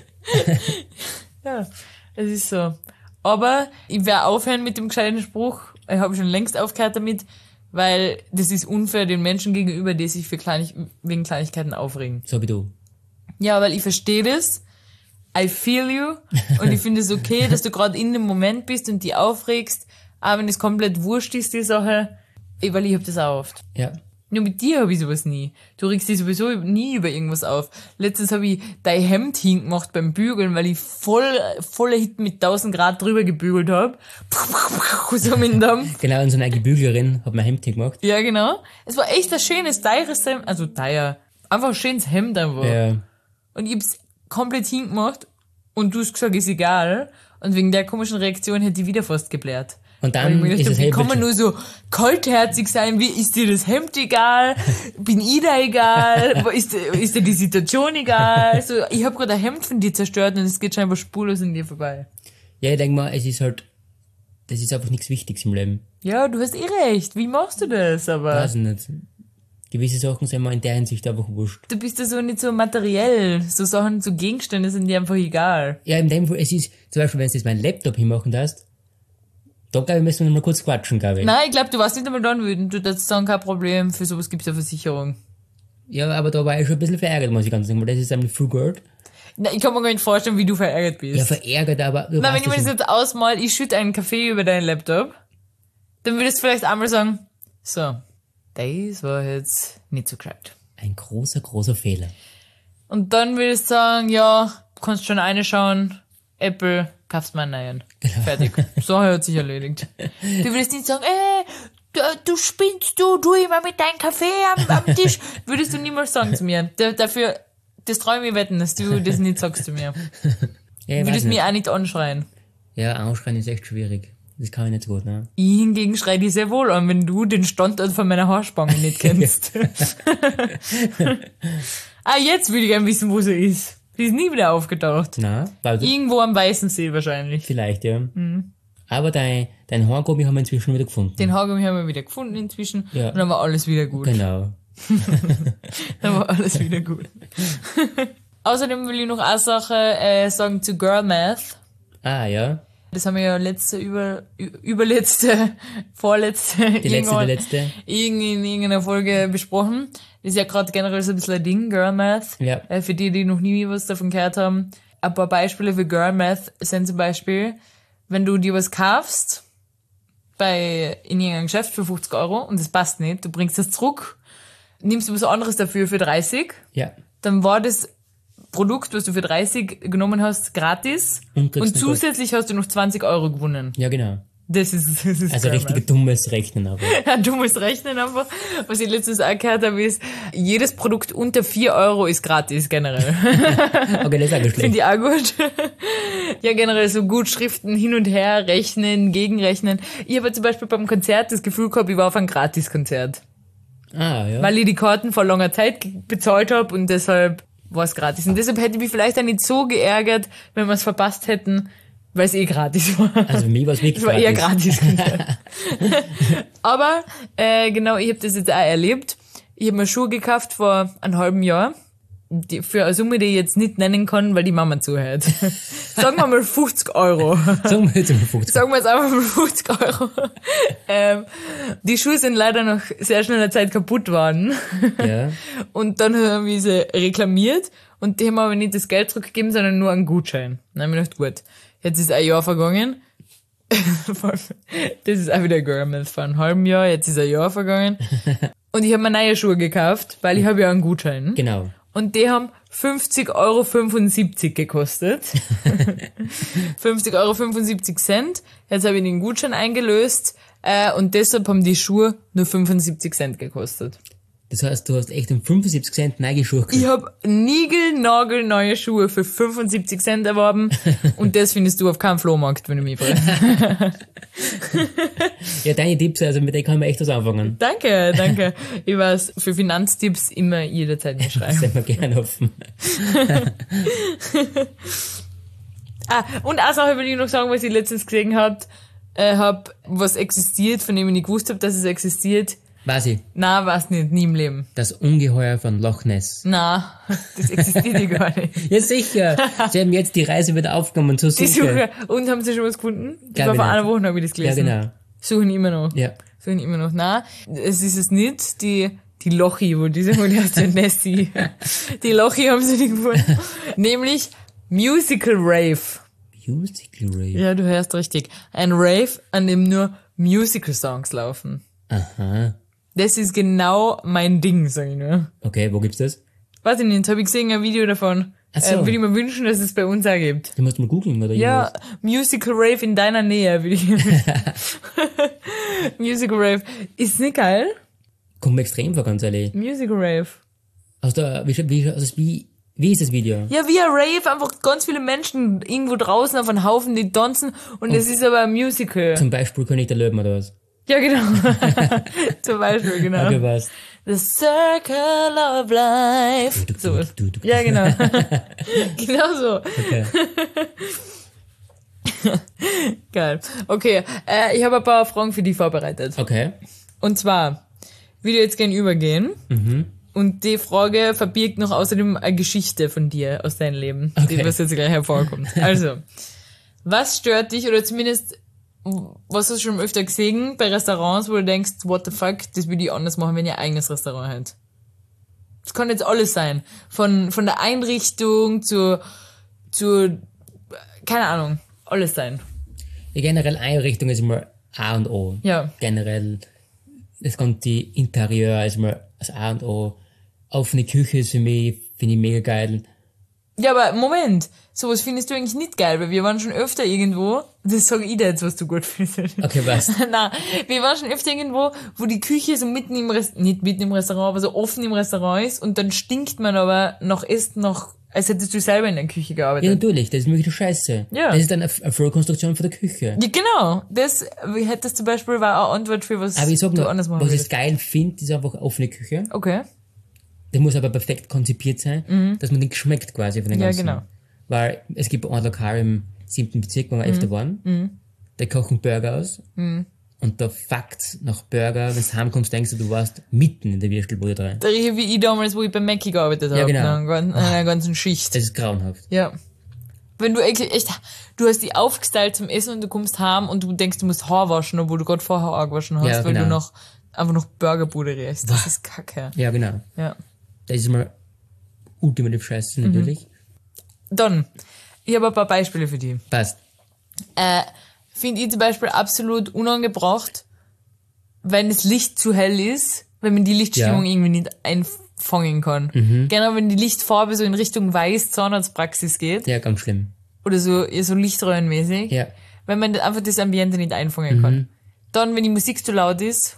Ja, es ist so. Aber ich werde aufhören mit dem gescheiten Spruch. Ich habe schon längst aufgehört damit, weil das ist unfair den Menschen gegenüber, die sich für Kleinig wegen Kleinigkeiten aufregen. So wie du. Ja, weil ich verstehe das. I feel you. Und ich finde es okay, dass du gerade in dem Moment bist und die aufregst. Aber wenn es komplett wurscht ist, die Sache, eh, weil ich hab das auch oft. Ja. Nur mit dir habe ich sowas nie. Du regst dich sowieso nie über irgendwas auf. Letztens habe ich dein Hemd hingemacht beim Bügeln, weil ich voll, voller Hit mit tausend Grad drüber gebügelt habe. So mit dem Dampf. Genau, und so eine eigene Büglerin hat mein Hemd gemacht. Ja, genau. Es war echt ein schönes, teures Hemd. Also teuer. Einfach ein schönes Hemd einfach. Ja. Und ich hab's komplett hingemacht und du hast gesagt, ist egal. Und wegen der komischen Reaktion hätte ich wieder fast geblärt. Und Weil dann ich mir gedacht ist hab, es wie Hemd kann man nur so kaltherzig sein? Wie, ist dir das Hemd egal? Bin ich da egal? Ist, ist dir die Situation egal? So, ich habe gerade ein Hemd von dir zerstört und es geht scheinbar spurlos an dir vorbei. Ja, ich denke mal, es ist halt, das ist einfach nichts Wichtiges im Leben. Ja, du hast eh recht. Wie machst du das? Aber Weiß ich nicht. Gewisse Sachen sind mir in der Hinsicht einfach wurscht. du bist ja so nicht so materiell. So Sachen, so Gegenstände sind dir einfach egal. Ja, in dem Fall, es ist, zum Beispiel, wenn du jetzt meinen Laptop hinmachen darfst, da glaube ich, müssen wir noch mal kurz quatschen, glaube ich. Nein, ich glaube, du warst nicht einmal dann wütend. Du darfst sagen, kein Problem. Für sowas gibt's ja Versicherung. Ja, aber da war ich schon ein bisschen verärgert, muss ich ganz sagen, weil das ist nämlich viel Geld. Na, ich kann mir gar nicht vorstellen, wie du verärgert bist. Ja, verärgert, aber du Na, wenn weißt ich mir das das jetzt ausmal, ich schütte einen Kaffee über deinen Laptop, dann würdest du vielleicht einmal sagen, so, das war jetzt nicht so gescheit. ein großer, großer Fehler. Und dann würdest du sagen, ja, kannst schon reinschauen, Apple, kaufst mal einen neuen. Fertig. So hat sich erledigt. Du würdest nicht sagen, ey, du, du spinnst du, du immer mit deinem Kaffee am, am Tisch. Würdest du niemals sagen zu mir. Da, dafür, das traue ich mir wetten, dass du das nicht sagst zu mir. Ja, Du ich weiß würdest nicht. mich auch nicht anschreien. Ja, anschreien ist echt schwierig. Das kann ich nicht so gut, ne? Ich hingegen schreie dich sehr wohl an, wenn du den Standort von meiner Haarspange nicht kennst. Ah, jetzt will ich gerne wissen, wo sie ist. Die ist nie wieder aufgetaucht. Na, weil Irgendwo am Weißen See wahrscheinlich. vielleicht, ja. Aber dein, dein Haargummi haben wir inzwischen wieder gefunden. Den Haargummi haben wir wieder gefunden inzwischen. Ja. Und dann war alles wieder gut. Genau. Dann war alles wieder gut. Außerdem will ich noch eine Sache äh, sagen zu Girl Math. Ah, ja. Das haben wir ja letzte, über, ü- überletzte, vorletzte, Die letzte, die irgendwann- letzte. irgend- in irgendeiner Folge besprochen. Das ist ja gerade generell so ein bisschen ein Ding, Girl Math. Ja. Äh, für die, die noch nie was davon gehört haben. Ein paar Beispiele für Girl Math sind zum Beispiel, wenn du dir was kaufst, bei, in irgendeinem Geschäft für fünfzig Euro und das passt nicht, du bringst das zurück, nimmst du was anderes dafür für dreißig, Ja. dann war das Produkt, was du für dreißig genommen hast, gratis Und kriegst und du zusätzlich hast du noch zwanzig Euro gewonnen. Ja, genau. Das ist, das ist Also Girl richtig dummes Rechnen aber. Ja, du musst rechnen einfach. Was ich letztens auch gehört habe, ist, jedes Produkt unter vier Euro ist gratis, generell. Okay, das ist auch nicht schlecht. Finde ich auch gut. Ja, generell so Gutschriften hin und her, rechnen, gegenrechnen. Ich habe zum Beispiel beim Konzert das Gefühl gehabt, ich war auf einem Gratiskonzert. Ah, ja. Weil ich die Karten vor langer Zeit ge- bezahlt habe und deshalb war es gratis. Und deshalb hätte ich mich vielleicht auch nicht so geärgert, wenn wir es verpasst hätten, weil es eh gratis war. Also für mich war es wirklich Es war eher gratis. gratis. Aber äh, genau, ich habe das jetzt auch erlebt. Ich habe mir Schuhe gekauft vor einem halben Jahr. Die, für eine Summe, die ich jetzt nicht nennen kann, weil die Mama zuhört. Sagen wir mal fünfzig Euro. Sagen wir jetzt mal fünfzig. Sagen wir jetzt einfach mal fünfzig Euro. ähm, die Schuhe sind leider nach sehr schneller Zeit kaputt worden. Ja. Und dann haben wir sie reklamiert und die haben aber nicht das Geld zurückgegeben, sondern nur einen Gutschein. Dann haben wir gedacht, gut, jetzt ist ein Jahr vergangen. Das ist auch wieder Girl Math vor einem halben Jahr, jetzt ist ein Jahr vergangen. Und ich habe mir neue Schuhe gekauft, weil ich habe ja einen Gutschein. Genau. Und die haben fünfzig Euro fünfundsiebzig gekostet. fünfzig Euro fünfundsiebzig Cent. Jetzt habe ich den Gutschein eingelöst äh, und deshalb haben die Schuhe nur fünfundsiebzig Cent gekostet. Das heißt, du hast echt um fünfundsiebzig Cent neue Schuhe gekauft. Ich habe niegelnagelneue Schuhe für fünfundsiebzig Cent erworben und das findest du auf keinem Flohmarkt, wenn du mich fragst. Ja, deine Tipps, also mit denen kann man echt was anfangen. Danke, danke. Ich weiß, für Finanztipps immer jederzeit mir Das schreiben. sind wir gerne offen. Ah, und eine Sache will ich noch sagen, was ich letztens gesehen hab, äh, hab, was existiert, von dem ich nicht gewusst habe, dass es existiert. Weiß ich, Na, weiß nicht, nie im Leben. das Ungeheuer von Loch Ness. Na, das existiert ja gar nicht. Ja, sicher. Sie haben jetzt die Reise wieder aufgenommen zur Die Suche. Suche. Und haben sie schon was gefunden? Das Glaub war ich vor nicht. einer Woche, habe ich das Ja, gelesen. genau. Suchen immer noch. Ja. Suchen immer noch. Na, es ist es nicht. Die, die Lochi, wo diese, wo die heißt ja Nessie. Die Lochi haben sie nicht gefunden. Nämlich Musical Rave. Musical Rave. Ja, du hörst richtig. Ein Rave, an dem nur Musical-Songs laufen. Aha. Das ist genau mein Ding, sag ich nur. Okay, wo gibt's das? Weiß ich nicht, jetzt habe ich gesehen, ein Video davon. Ach so. Äh, würde ich mir wünschen, dass es bei uns auch gibt. Du musst mal googeln oder Ja, irgendwas. Musical Rave in deiner Nähe, würde ich. Musical Rave. Ist nicht geil? Kommt mir extrem vor, ganz ehrlich. Musical Rave. Hast du, wie, scha- wie, scha- also wie, Wie ist das Video? Ja, wie ein Rave, einfach ganz viele Menschen irgendwo draußen auf einem Haufen, die tanzen und es ist aber ein Musical. Zum Beispiel König der Löwen oder was? Ja, genau. Zum Beispiel, genau. Okay, was? The Circle of Life. So. Ja, genau. Genau so. Okay. Geil. Okay, äh, ich habe ein paar Fragen für dich vorbereitet. Okay. Und zwar, wie wir jetzt gern übergehen. Mhm. Und die Frage verbirgt noch außerdem eine Geschichte von dir aus deinem Leben, Okay. die was jetzt gleich hervorkommt. Also, was stört dich oder zumindest, was hast du schon öfter gesehen bei Restaurants, wo du denkst, what the fuck, das würde ich anders machen, wenn ihr eigenes Restaurant hättet? Das kann jetzt alles sein. Von, von der Einrichtung zu, zu, keine Ahnung, alles sein. Ja, generell Einrichtung ist immer A und O. Ja. Generell, das ganze Interieur ist immer das A und O. Offene Küche ist für mich, finde ich mega geil. Ja, aber Moment, sowas findest du eigentlich nicht geil, weil wir waren schon öfter irgendwo, das sage ich dir jetzt, was du gut findest. Okay, was? Nein, wir waren schon öfter irgendwo, wo die Küche so mitten im Restaurant, nicht mitten im Restaurant, aber so offen im Restaurant ist und dann stinkt man aber nach Essen noch, als hättest du selber in der Küche Ja, gearbeitet. natürlich, das ist wirklich scheiße. Ja. Das ist dann eine, eine Vollkonstruktion von der Küche. Ja, genau. Das, wie hättest zum Beispiel, war eine Antwort für was Aber ich sag du nur, anders machen was ich würdest. geil finde, ist einfach offene Küche. Okay. Das muss aber perfekt konzipiert sein, dass man nicht schmeckt quasi von den Mhm. Ja, ganzen. genau. Weil es gibt ein Lokal im siebten Bezirk, wo wir öfter waren, Mhm. die kochen Burger aus und da fuckt's nach Burger, wenn du heimkommst, denkst du, du warst mitten in der Würstelbude drin. Da rieche wie ich damals, wo ich bei Mackie gearbeitet habe. Ja, genau. In einer, gan- einer ganzen Schicht. Das ist grauenhaft. Ja. Wenn du echt, echt, du hast die aufgestylt zum Essen und du kommst heim und du denkst, du musst Haar waschen, obwohl du gerade vorher Haar gewaschen hast, Ja, weil genau. du noch, einfach noch Burgerbude riechst. Das ist kacke. Ja, genau. Ja. Das ist mal ultimativ scheiße, Mhm. natürlich. Dann, ich habe ein paar Beispiele für dich. Passt. Äh, finde ich zum Beispiel absolut unangebracht, wenn das Licht zu hell ist, wenn man die Lichtstimmung Ja. irgendwie nicht einfangen kann. Gerne wenn die Lichtfarbe so in Richtung weiß Zahnarztpraxis geht, Ja, ganz schlimm. oder so, eher so lichtröhrenmäßig, Ja. wenn man einfach das Ambiente nicht einfangen kann. Dann, wenn die Musik zu laut ist,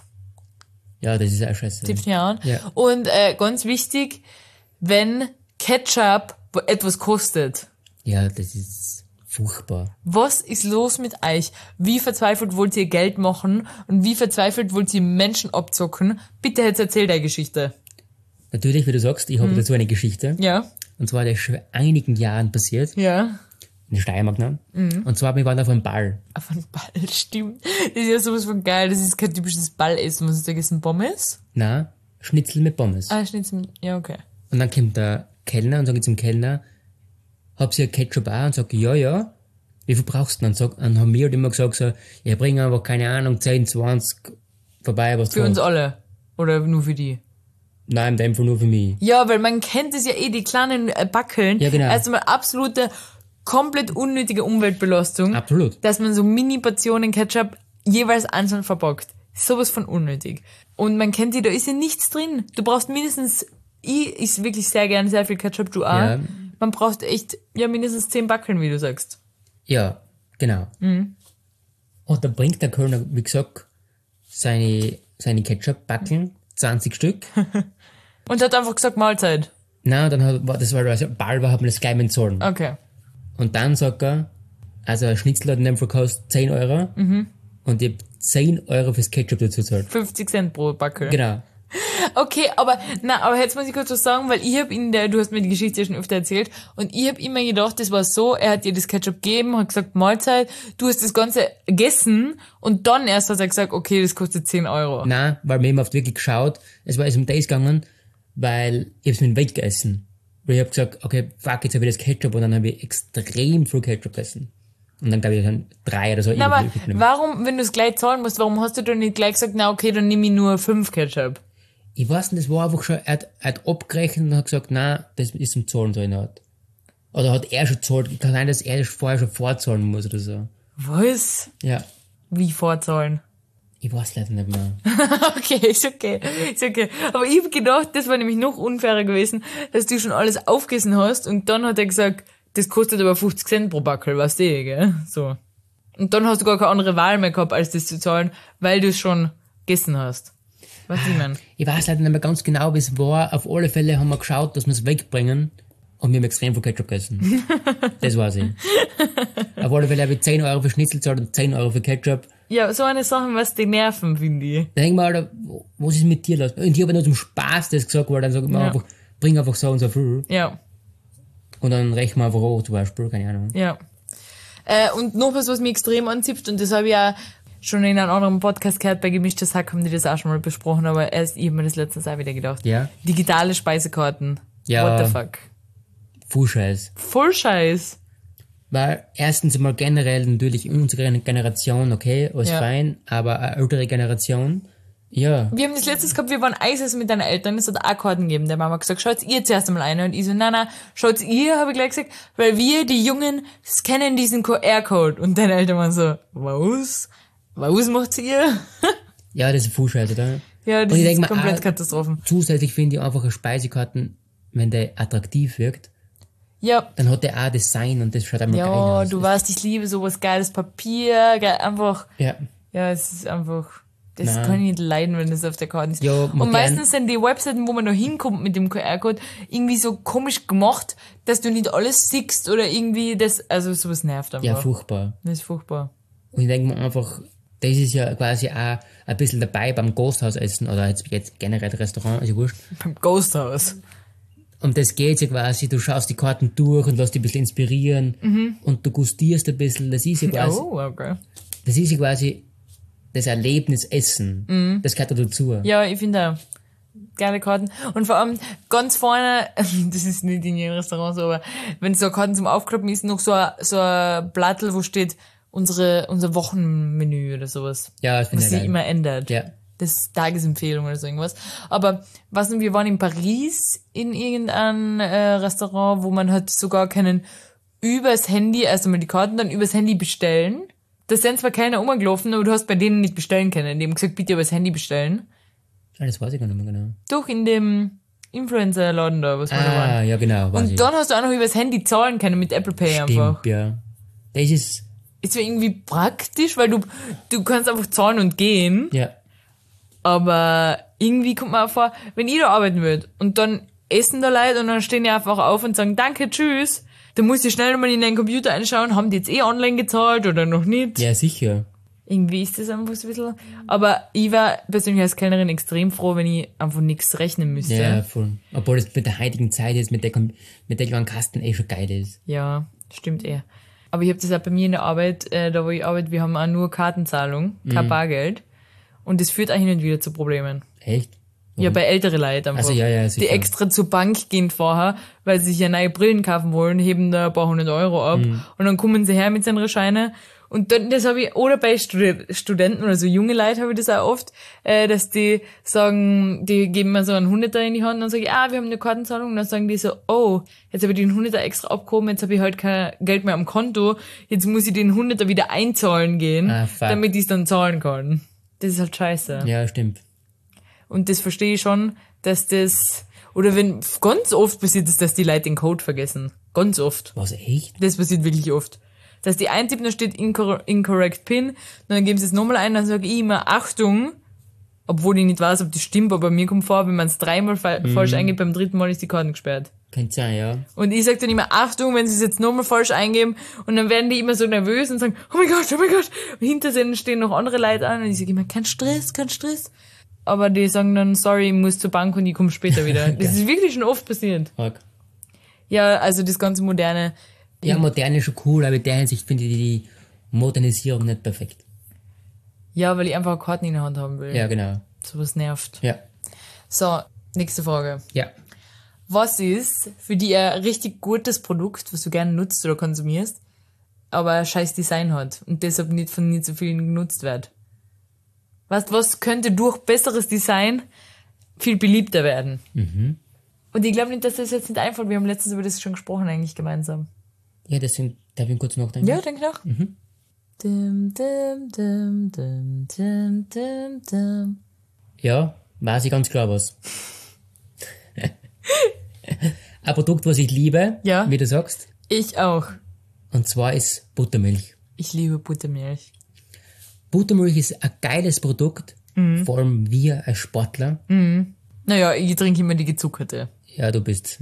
Ja, das ist auch scheiße. tippst mir an. Ja. Und äh, ganz wichtig, wenn Ketchup etwas kostet. Ja, das ist furchtbar. Was ist los mit euch? Wie verzweifelt wollt ihr Geld machen und wie verzweifelt wollt ihr Menschen abzocken? Bitte jetzt erzähl deine Geschichte. Natürlich, wie du sagst, ich habe dazu eine Geschichte. Ja, Und zwar, das ist schon vor einigen Jahren passiert. ja. In der Steiermark, ne? Und zwar, wir waren auf einem Ball. Auf einen Ball, stimmt. Das ist ja sowas von geil. Das ist kein typisches Ballessen. Was ist da gegessen? Pommes? Nein, Schnitzel mit Pommes. Ah, Schnitzel. Ja, okay. Und dann kommt der Kellner und sagt zum Kellner, hab sie ein Ketchup auch? Und sagt, ja, ja. Wie viel brauchst du denn? Und sag- dann haben wir halt immer gesagt, so, ja, bring einfach, keine Ahnung, zehn, zwanzig vorbei, was Für uns alle. Oder nur für die? Nein, in dem Fall nur für mich. Ja, weil man kennt es ja eh, die kleinen äh, Backeln. Ja, genau. Also mal absolute, komplett unnötige Umweltbelastung. Absolut. Dass man so Mini-Portionen Ketchup jeweils einzeln verpackt. Sowas von unnötig. Und man kennt die, da ist ja nichts drin. Du brauchst mindestens, ich is wirklich sehr gern sehr viel Ketchup, du auch. Ja. Man braucht echt, ja, mindestens zehn Backeln, wie du sagst. Ja, genau. Mhm. Und dann bringt der Kölner, wie gesagt, seine, seine Ketchup-Backeln, zwanzig Stück. Und hat einfach gesagt, Mahlzeit. Na, dann hat, war- das war, also Ball war, hat man das gleich bezahlen. Okay. Und dann sagt er, also ein Schnitzel hat in dem Fall kostet zehn Euro. Und ich hab zehn Euro fürs Ketchup dazu gezahlt. fünfzig Cent pro Backel. Genau. Okay, aber na, aber jetzt muss ich kurz was sagen, weil ich hab in der, du hast mir die Geschichte ja schon öfter erzählt, und ich hab immer gedacht, das war so, er hat dir das Ketchup gegeben, hat gesagt Mahlzeit, du hast das Ganze gegessen und dann erst hat er gesagt, okay, das kostet zehn Euro. Nein, weil wir haben oft wirklich geschaut, es war es um das gegangen, weil ich hab's mit dem Weg gegessen. Weil ich hab gesagt, okay, fuck, jetzt hab ich das Ketchup und dann habe ich extrem viel Ketchup gegessen. Und dann glaube ich dann drei oder so. Na, aber übrig geblieben. warum, wenn du es gleich zahlen musst, warum hast du dann nicht gleich gesagt, na okay, dann nehme ich nur fünf Ketchup? Ich weiß nicht, das war einfach schon, er hat, er hat abgerechnet und hat gesagt, nein, das ist zum Zahlen so in der Art. Oder hat er schon gezahlt, kann sein, dass er das vorher schon vorzahlen muss oder so. Was? Ja. Wie vorzahlen? Ich weiß leider nicht mehr. Okay, ist okay, ist okay. Aber ich hab gedacht, das war nämlich noch unfairer gewesen, dass du schon alles aufgegessen hast und dann hat er gesagt, das kostet aber fünfzig Cent pro Backel, weißt du, gell? So. Und dann hast du gar keine andere Wahl mehr gehabt, als das zu zahlen, weil du es schon gegessen hast. Weißt du, ich mein? Ich weiß leider nicht mehr ganz genau, wie es war. Auf alle Fälle haben wir geschaut, dass wir es wegbringen. Und wir haben extrem viel Ketchup gegessen. Das weiß ich. Auf alle Fälle habe ich zehn Euro für Schnitzel gezahlt und zehn Euro für Ketchup. Ja, so eine Sache, was die nerven, finde ich. Da denk ich mir, Alter, was ist mit dir los? Und ich habe nur zum Spaß das gesagt, weil dann sag ich mir Ja. einfach, bring einfach so und so viel. Ja, Und dann rechnen wir einfach hoch, zum Beispiel, keine Ahnung. ja. Äh, und noch was, was mich extrem anzieht, und das habe ich ja schon in einem anderen Podcast gehört, bei Gemischtes Hack haben die das auch schon mal besprochen, aber erst, ich habe mir das letztens auch wieder gedacht. Ja. Digitale Speisekarten. Ja. What the fuck? Full Scheiß. Voll Scheiß. Weil erstens mal generell natürlich unsere Generation, okay, alles Ja. fein, aber eine ältere Generation, ja, Wir haben das letztes gehabt, wir waren Eisessen mit deinen Eltern, es hat auch Karten gegeben. Der Mama hat gesagt, schaut ihr zuerst einmal eine. Und ich so, nein, nein, schaut ihr, habe ich gleich gesagt, weil wir, die Jungen, scannen diesen Q R-Code. Und deine Eltern waren so, was? Was macht ihr? ja, das ist Full Scheiß, oder? Ja, das Und ich denk ist mir, komplett ah, Katastrophen. Zusätzlich finde ich einfach eine Speisekarten, wenn der attraktiv wirkt, Ja, dann hat der auch Design und das schaut einmal geil ja, aus. du weißt, ich liebe sowas geiles Papier, geil, einfach, Ja, ja, es ist einfach, das Nein. kann ich nicht leiden, wenn das auf der Karte ist. Ja, und modern- meistens sind die Webseiten, wo man noch hinkommt mit dem Q R-Code, irgendwie so komisch gemacht, dass du nicht alles siehst oder irgendwie das, also sowas nervt einfach. ja, furchtbar. Das ist furchtbar. Und ich denke mir einfach, das ist ja quasi auch ein bisschen dabei beim Ghosthausessen oder jetzt, jetzt generell Restaurant, ist ja wurscht. Beim Ghost House. Um das geht's ja quasi, du schaust die Karten durch und lässt dich ein bisschen inspirieren und du gustierst ein bisschen, das ist ja quasi, Oh, okay. das ist ja quasi das Erlebnis Essen. Das gehört da dazu. Ja, ich finde auch. Geile Karten. Und vor allem ganz vorne, das ist nicht in jedem Restaurant so, aber wenn so Karten zum Aufklappen ist, noch so ein, so ein Blattel, wo steht unsere, unser Wochenmenü oder sowas. Ja, das finde Was ich sich geil. immer ändert. Ja. Das ist Tagesempfehlung oder so irgendwas. Aber, was denn, wir waren in Paris in irgendeinem äh, Restaurant, wo man halt sogar können übers Handy, erst einmal die Karten, dann übers Handy bestellen. Da sind zwar keiner umgelaufen, aber du hast bei denen nicht bestellen können. Die haben gesagt, bitte übers Handy bestellen. Ah, das weiß ich gar nicht mehr genau. Doch, in dem Influencer-Laden da, was wir da waren. Ah, ja genau, weiß Und ich. dann hast du auch noch übers Handy zahlen können mit Apple Pay einfach. Stimmt, ja. Das ist, Ist zwar irgendwie praktisch, weil du, du kannst einfach zahlen und gehen, ja, aber irgendwie kommt mir auch vor, wenn ich da arbeiten würde und dann essen da Leute und dann stehen die einfach auf und sagen, danke, tschüss, dann musst du schnell mal in deinen Computer einschauen, haben die jetzt eh online gezahlt oder noch nicht? ja, sicher. Irgendwie ist das einfach so ein bisschen, aber ich war persönlich als Kellnerin extrem froh, wenn ich einfach nichts rechnen müsste. Ja, voll. Obwohl das mit der heutigen Zeit jetzt mit der, Kom- mit der kleinen Kasten eh schon geil ist. Ja, stimmt eher. Aber ich habe das auch bei mir in der Arbeit, äh, da wo ich arbeite, wir haben auch nur Kartenzahlung, kein Bargeld. Und das führt auch hin und wieder zu Problemen. Echt? Ja, bei ältere Leuten einfach. Also, ja, ja, die sicher. extra zur Bank gehen vorher, weil sie sich ja neue Brillen kaufen wollen, heben da ein paar hundert Euro ab Mhm. und dann kommen sie her mit seinen Scheine. Und dann, das habe ich, oder bei Stud- Studenten oder so junge Leute habe ich das auch oft, äh, dass die sagen, die geben mir so einen Hunderter in die Hand und dann sage ich, ah, wir haben eine Kartenzahlung und dann sagen die so, oh, jetzt habe ich den Hunderter extra abgehoben, jetzt habe ich halt kein Geld mehr am Konto, jetzt muss ich den Hunderter wieder einzahlen gehen, Ah, fuck. damit ich es dann zahlen kann. Das ist halt scheiße. Ja, stimmt. Und das verstehe ich schon, dass das, oder wenn, ganz oft passiert es, dass die Leute den Code vergessen. Ganz oft. Was, echt? Das passiert wirklich oft. Dass die eintippen, da steht incor- incorrect pin, dann geben sie es nochmal ein, dann sage ich immer Achtung, obwohl ich nicht weiß, ob das stimmt, aber mir kommt vor, wenn man es dreimal fa- falsch eingibt, beim dritten Mal ist die Karte gesperrt. Könnte sein, ja. Und ich sage dann immer Achtung, wenn sie es jetzt nochmal falsch eingeben und dann werden die immer so nervös und sagen, oh mein Gott, oh mein Gott. Und hinter denen stehen noch andere Leute an und ich sage immer, kein Stress, kein Stress. Aber die sagen dann, sorry, ich muss zur Bank und ich komme später wieder. Das ist wirklich schon oft passiert. Arg. Ja, also das ganze moderne. Ja, modern ist schon cool, aber in der Hinsicht finde ich die Modernisierung nicht perfekt. Ja, weil ich einfach Karten in der Hand haben will. Ja, genau. Sowas nervt. Ja. So, nächste Frage. Ja. Was ist für dich ein richtig gutes Produkt, was du gerne nutzt oder konsumierst, aber ein scheiß Design hat und deshalb nicht von nicht so vielen genutzt wird? Was, was könnte durch besseres Design viel beliebter werden? Mhm. Und ich glaube nicht, dass das jetzt nicht einfällt. Wir haben letztens über das schon gesprochen eigentlich gemeinsam. Ja, deswegen darf ich kurz nachdenken. Ja, denk nach. Mhm. Dim, dim, dim, dim, dim, dim, dim. Ja, weiß ich ganz klar was. Ein Produkt, was ich liebe, Ja. wie du sagst, Ich auch. und zwar ist Buttermilch. Ich liebe Buttermilch. Buttermilch ist ein geiles Produkt, vor allem wir als Sportler. Naja, ich trinke immer die gezuckerte. Ja, du bist, ja.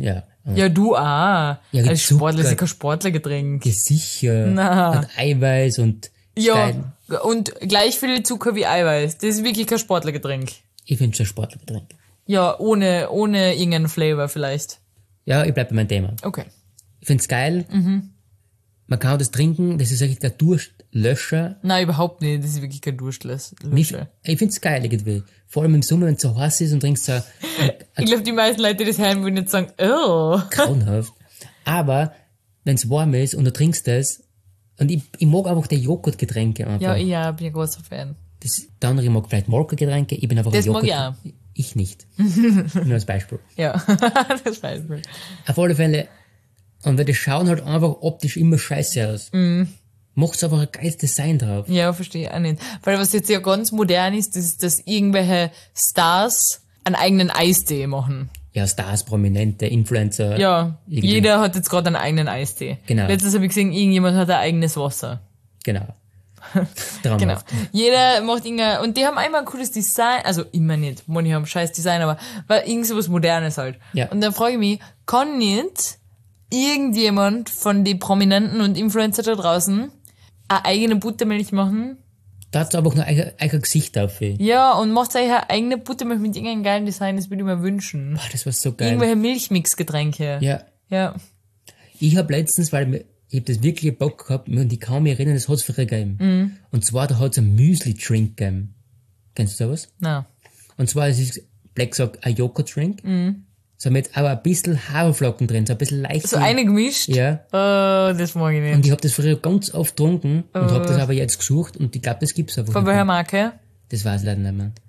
Ja, du auch. Ja, Als Sportler ist ja gezuckert. kein Sportlergetränk. Ja, sicher. Na. Und Eiweiß und Ja, Stein. und gleich viel Zucker wie Eiweiß. Das ist wirklich kein Sportlergetränk. Ich finde es ein Sportlergetränk. Ja, ohne, ohne irgendeinen Flavor vielleicht. Ja, ich bleib bei meinem Thema. Okay. Ich find's geil. Mhm. Man kann das trinken, das ist eigentlich der Durstlöscher. Nein, überhaupt nicht. Das ist wirklich kein Durstlöscher. Wie, ich find's geil irgendwie. Vor allem im Sommer, wenn es so heiß ist und trinkst so Ich glaube, die meisten Leute, die das hören, würden jetzt sagen, oh. grauenhaft. Aber wenn es warm ist und du trinkst das, und ich, ich mag einfach die Joghurtgetränke einfach. Ja, ich ja, bin ein großer Fan. Das, der andere mag vielleicht Molkegetränke, ich bin einfach Das ein mag Joghurt. ich auch. Ich nicht. Nur als Beispiel. Ja, das weiß ich. Auf alle Fälle, und weil die schauen halt einfach optisch immer scheiße aus. Mm. Macht's einfach ein geiles Design drauf. Ja, verstehe ich auch nicht. Weil was jetzt ja ganz modern ist, das ist, dass irgendwelche Stars einen eigenen Eistee machen. Ja, Stars, Prominente, Influencer. Ja, irgendwie. jeder hat jetzt gerade einen eigenen Eistee. Genau. Letztens habe ich gesehen, irgendjemand hat ein eigenes Wasser. Genau. Genau. Traumhaft. Jeder macht irgendein, und die haben einmal ein cooles Design, also immer nicht, manche haben scheiß Design, aber war irgend so was Modernes halt. Ja. Und dann frage ich mich, kann nicht irgendjemand von den Prominenten und Influencer da draußen eine eigene Buttermilch machen? Da hat's einfach nur ein, ein Gesicht auf. Ey. Ja, und macht euch eine eigene Buttermilch mit irgendeinem geilen Design, das würde ich mir wünschen. Boah, das war so geil. Irgendwelche Milchmixgetränke. Ja. Ja. Ich hab letztens, weil mir- ich hab das wirklich Bock gehabt, und ich kann mich erinnern, das hat's früher gegeben. Mhm. Und zwar, da hat's ein Müsli-Drink gegeben. Kennst du sowas? Na. Und Und zwar, es ist, Black sagt, ein Joghurt-Drink. Mhm. So mit aber ein bisschen Haferflocken drin, so ein bisschen leicht. so eine gemischt? Ja. Oh, das mag ich Und nicht. ich hab das früher ganz oft getrunken und hab das aber jetzt gesucht und ich glaube, das gibt's einfach Von nicht welcher mehr. Marke? Das weiß ich leider nicht mehr.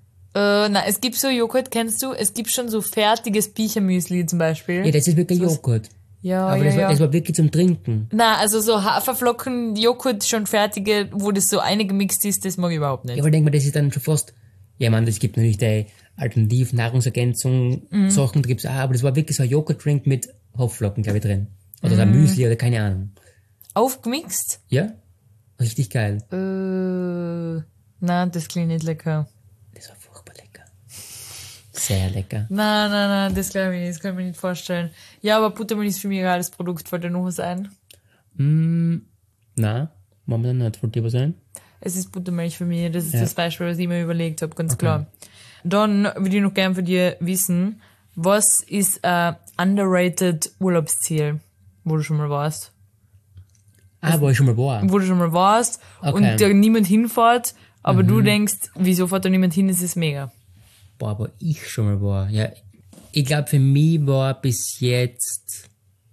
Äh, na, es gibt so Joghurt, kennst du? Es gibt schon so fertiges Pichermüsli zum Beispiel. Ja, das ist wirklich Joghurt. Ja, Aber ja, das, war, ja. das war wirklich zum Trinken. Na, also so Haferflocken, Joghurt schon fertige, wo das so eingemixt ist, das mag ich überhaupt nicht. Ja, aber ich denke mal, das ist dann schon fast, ja man, es gibt natürlich die Alternativ, Nahrungsergänzung, Mhm. Sachen, da gibt's auch, aber das war wirklich so ein Joghurt-Drink mit Haferflocken, glaube ich, drin. Oder Mhm. so ein Müsli oder keine Ahnung. Aufgemixt? Ja? Richtig geil. Äh, na, das klingt nicht lecker. Das war furchtbar lecker. Sehr lecker. Na, na, na, das glaube ich nicht, das kann ich mir nicht vorstellen. Ja, aber Buttermilch ist für mich ein geiles Produkt, fällt dir noch was ein? Mm, na, momentan nicht, wollte ich was sein? Es ist Buttermilch für mich, das ist Ja. das Beispiel, was ich mir überlegt habe, ganz klar. Dann würde ich noch gern von dir wissen, was ist ein underrated Urlaubsziel, wo du schon mal warst? Ah, wo ich schon mal war. Wo du schon mal warst Okay. und da niemand hinfährt, aber du denkst, wieso fährt da niemand hin, das ist mega. Boah, wo ich schon mal war. Ja, ich glaube, für mich war bis jetzt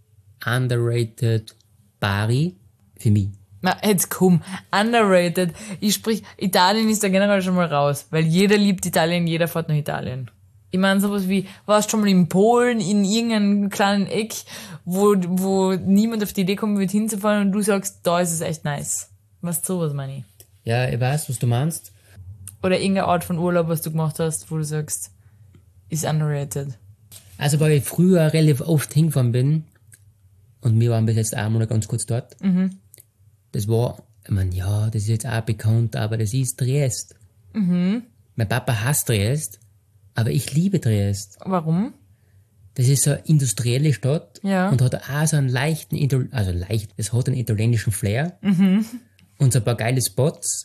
underrated Bari. Für mich. Na, jetzt komm, underrated. Ich sprich, Italien ist da generell schon mal raus, weil jeder liebt Italien, jeder fährt nach Italien. Ich meine, sowas wie, warst schon mal in Polen, in irgendeinem kleinen Eck, wo, wo niemand auf die Idee kommen wird hinzufahren und du sagst, da ist es echt nice. Was sowas, meine ich. Ja, ich weiß, was du meinst. Oder irgendeine Art von Urlaub, was du gemacht hast, wo du sagst, ist underrated. Also, weil ich früher relativ oft hingefahren bin, und wir waren bis jetzt einmal ganz kurz dort, das war, ich meine, ja, das ist jetzt auch bekannt, aber das ist Triest. Mein Papa hasst Triest, aber ich liebe Triest. Warum? Das ist so eine industrielle Stadt Ja. und hat auch so einen leichten, Ital- also leicht, es hat einen italienischen Flair und so ein paar geile Spots.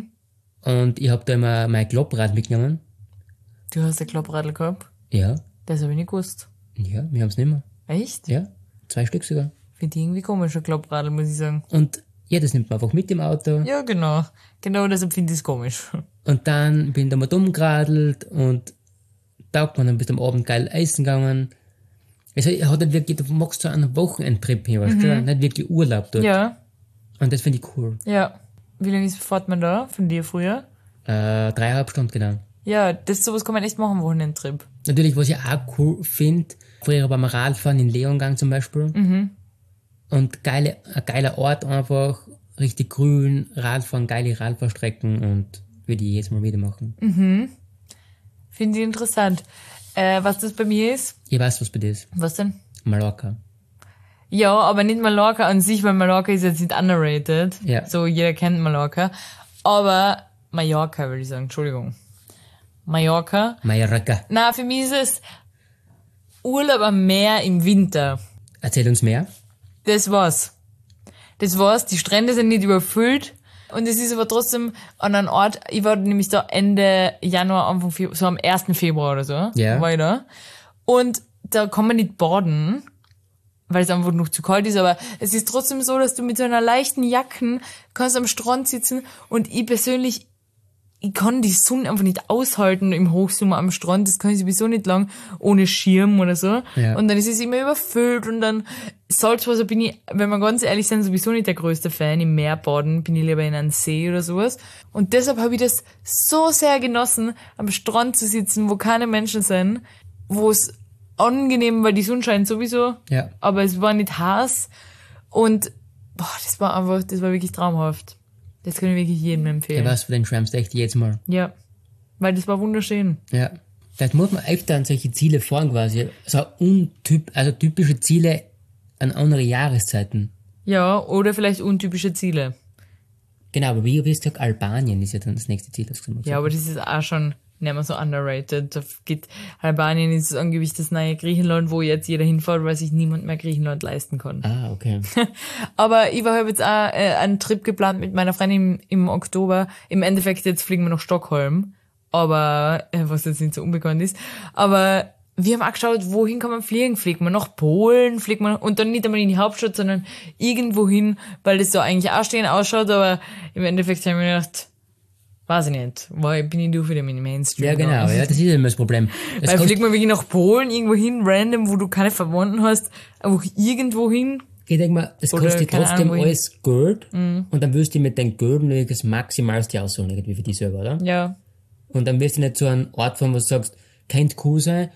Und ich habe da immer mein Klopprad mitgenommen. Du hast ein Klappradl gehabt? Ja, Das habe ich nicht gewusst. ja, wir haben es nicht mehr. Echt? Ja, zwei Stück sogar. Finde ich irgendwie komisch, ein Klappradl, muss ich sagen. Und ja, das nimmt man einfach mit im Auto. Ja, genau. Genau deshalb finde ich es komisch. Und dann bin ich da mal dumm geradelt und taugt man dann bis am Abend geil essen gegangen. Also, er hat halt wirklich, du machst so einen Wochenendtrip hier, weißt du, nicht wirklich Urlaub dort. Ja, Und das finde ich cool. ja. Wie lange ist, fährt man da von dir früher? Äh, dreieinhalb Stunden, genau. Ja, das sowas kann man echt machen, Wochenendtrip. Natürlich, was ich auch cool finde, früher beim Radfahren in Leongang zum Beispiel. Und geile, ein geiler Ort einfach, richtig grün, Radfahren, geile Radfahrstrecken und würde ich jedes Mal wieder machen. Finde ich interessant. Äh, was das bei mir ist? Ich weiß, was bei dir ist. Was denn? Mallorca. Ja, aber nicht Mallorca an sich, weil Mallorca ist jetzt nicht underrated. Ja. So, jeder kennt Mallorca. Aber Mallorca, würde ich sagen. Entschuldigung. Mallorca. Mallorca. Na, für mich ist es Urlaub am Meer im Winter. Erzähl uns mehr. Das war's. Das war's. Die Strände sind nicht überfüllt. Und es ist aber trotzdem an einem Ort, ich war nämlich da Ende Januar, Anfang Februar, so am ersten Februar oder so, Ja. war ich da. Und da kann man nicht baden, weil es einfach noch zu kalt ist, aber es ist trotzdem so, dass du mit so einer leichten Jacken kannst am Strand sitzen und ich persönlich, ich kann die Sonne einfach nicht aushalten im Hochsommer am Strand, das kann ich sowieso nicht lang ohne Schirm oder so. Ja. Und dann ist es immer überfüllt und dann Salzwasser bin ich, wenn wir ganz ehrlich sind, sowieso nicht der größte Fan. Im Meer baden bin ich lieber in einem See oder sowas. Und deshalb habe ich das so sehr genossen, am Strand zu sitzen, wo keine Menschen sind, wo es angenehm, weil die Sonne scheint sowieso, Ja. aber es war nicht heiß und boah, das war einfach, das war wirklich traumhaft. Das kann ich wirklich jedem Ja, empfehlen. was für den schwärmst du echt jetzt mal. Ja, weil das war wunderschön. Ja. Vielleicht muss man öfter an solche Ziele fahren quasi. So untyp, also typische Ziele an andere Jahreszeiten. Ja, oder vielleicht untypische Ziele. Genau, aber wie wirst du gesagt, Albanien ist ja dann das nächste Ziel, das du gesagt Ja, aber das ist auch schon nicht mehr so underrated. Da geht, Albanien ist angeblich das neue Griechenland, wo jetzt jeder hinfährt, weil sich niemand mehr Griechenland leisten kann. Ah, okay. Aber ich habe jetzt auch äh, einen Trip geplant mit meiner Freundin im, im Oktober. Im Endeffekt jetzt fliegen wir nach Stockholm, aber äh, was jetzt nicht so unbekannt ist. Aber wir haben auch geschaut, wohin kann man fliegen? Fliegt man nach Polen? Fliegt man und dann nicht einmal in die Hauptstadt, sondern irgendwo hin, weil das so eigentlich auch stehen ausschaut. Aber im Endeffekt haben wir gedacht, weiß ich nicht, weil bin ich nur für den Mainstream. Ja, genau, ja, das ist ja immer das Problem. Das Weil kostet- fliegt man wirklich nach Polen, irgendwo hin, random, wo du keine Verwandten hast, einfach irgendwo hin. Ich denke mal, das Oder kostet keine trotzdem Ahnung, wohin. alles Geld und dann wirst du mit deinem Geld nur das Maximalste aussuchen, irgendwie für dich selber, oder? Ja. Und dann wirst du nicht zu einem Ort fahren, wo du sagst, könnte cool sein,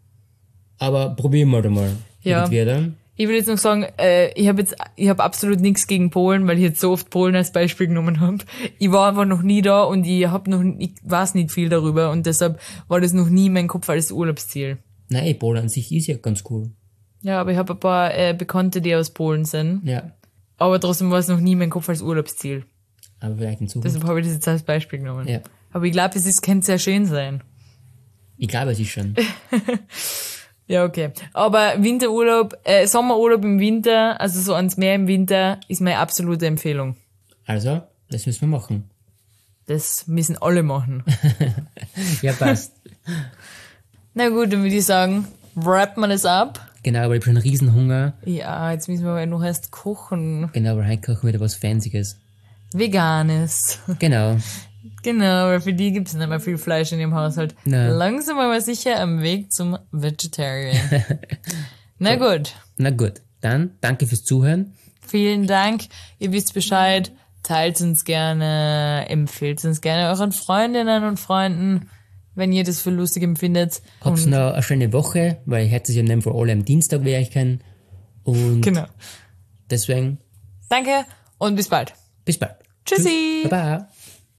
aber probieren wir da mal. Ja. Irgendwie, oder? Ich will jetzt noch sagen, äh, ich habe jetzt, ich habe absolut nichts gegen Polen, weil ich jetzt so oft Polen als Beispiel genommen habe. Ich war einfach noch nie da und ich habe noch, ich weiß nicht viel darüber und deshalb war das noch nie in meinem Kopf als Urlaubsziel. Nein, Polen an sich ist ja ganz cool. Ja, aber ich habe ein paar äh, Bekannte, die aus Polen sind, Ja. aber trotzdem war es noch nie in meinem Kopf als Urlaubsziel. Aber vielleicht in Zukunft. Deshalb habe ich das jetzt als Beispiel genommen. Ja. Aber ich glaube, es ist, könnte sehr schön sein. Ich glaube, es ist schon. Ja, okay. Aber Winterurlaub, äh, Sommerurlaub im Winter, also so ans Meer im Winter, ist meine absolute Empfehlung. Also, das müssen wir machen. Das müssen alle machen. Ja, passt. Na gut, dann würde ich sagen, wrappen wir das ab. Genau, aber ich habe schon einen Riesenhunger. Ja, jetzt müssen wir aber noch erst kochen. Genau, weil heute kochen wir wieder was Fancyes. Veganes. Genau. Genau, weil für die gibt es nicht mehr viel Fleisch in dem Haushalt. Nein. Langsam aber sicher am Weg zum Vegetarian. Na gut, Na gut, dann danke fürs Zuhören. vielen Dank. Ihr wisst Bescheid. Teilt uns gerne, empfehlt uns gerne euren Freundinnen und Freunden, wenn ihr das für lustig empfindet. Habt noch eine schöne Woche, weil ich hätte es ja nicht für alle am Dienstag, wie ich kann. Und Genau. deswegen, Danke und bis bald. bis bald. Tschüssi. Baba.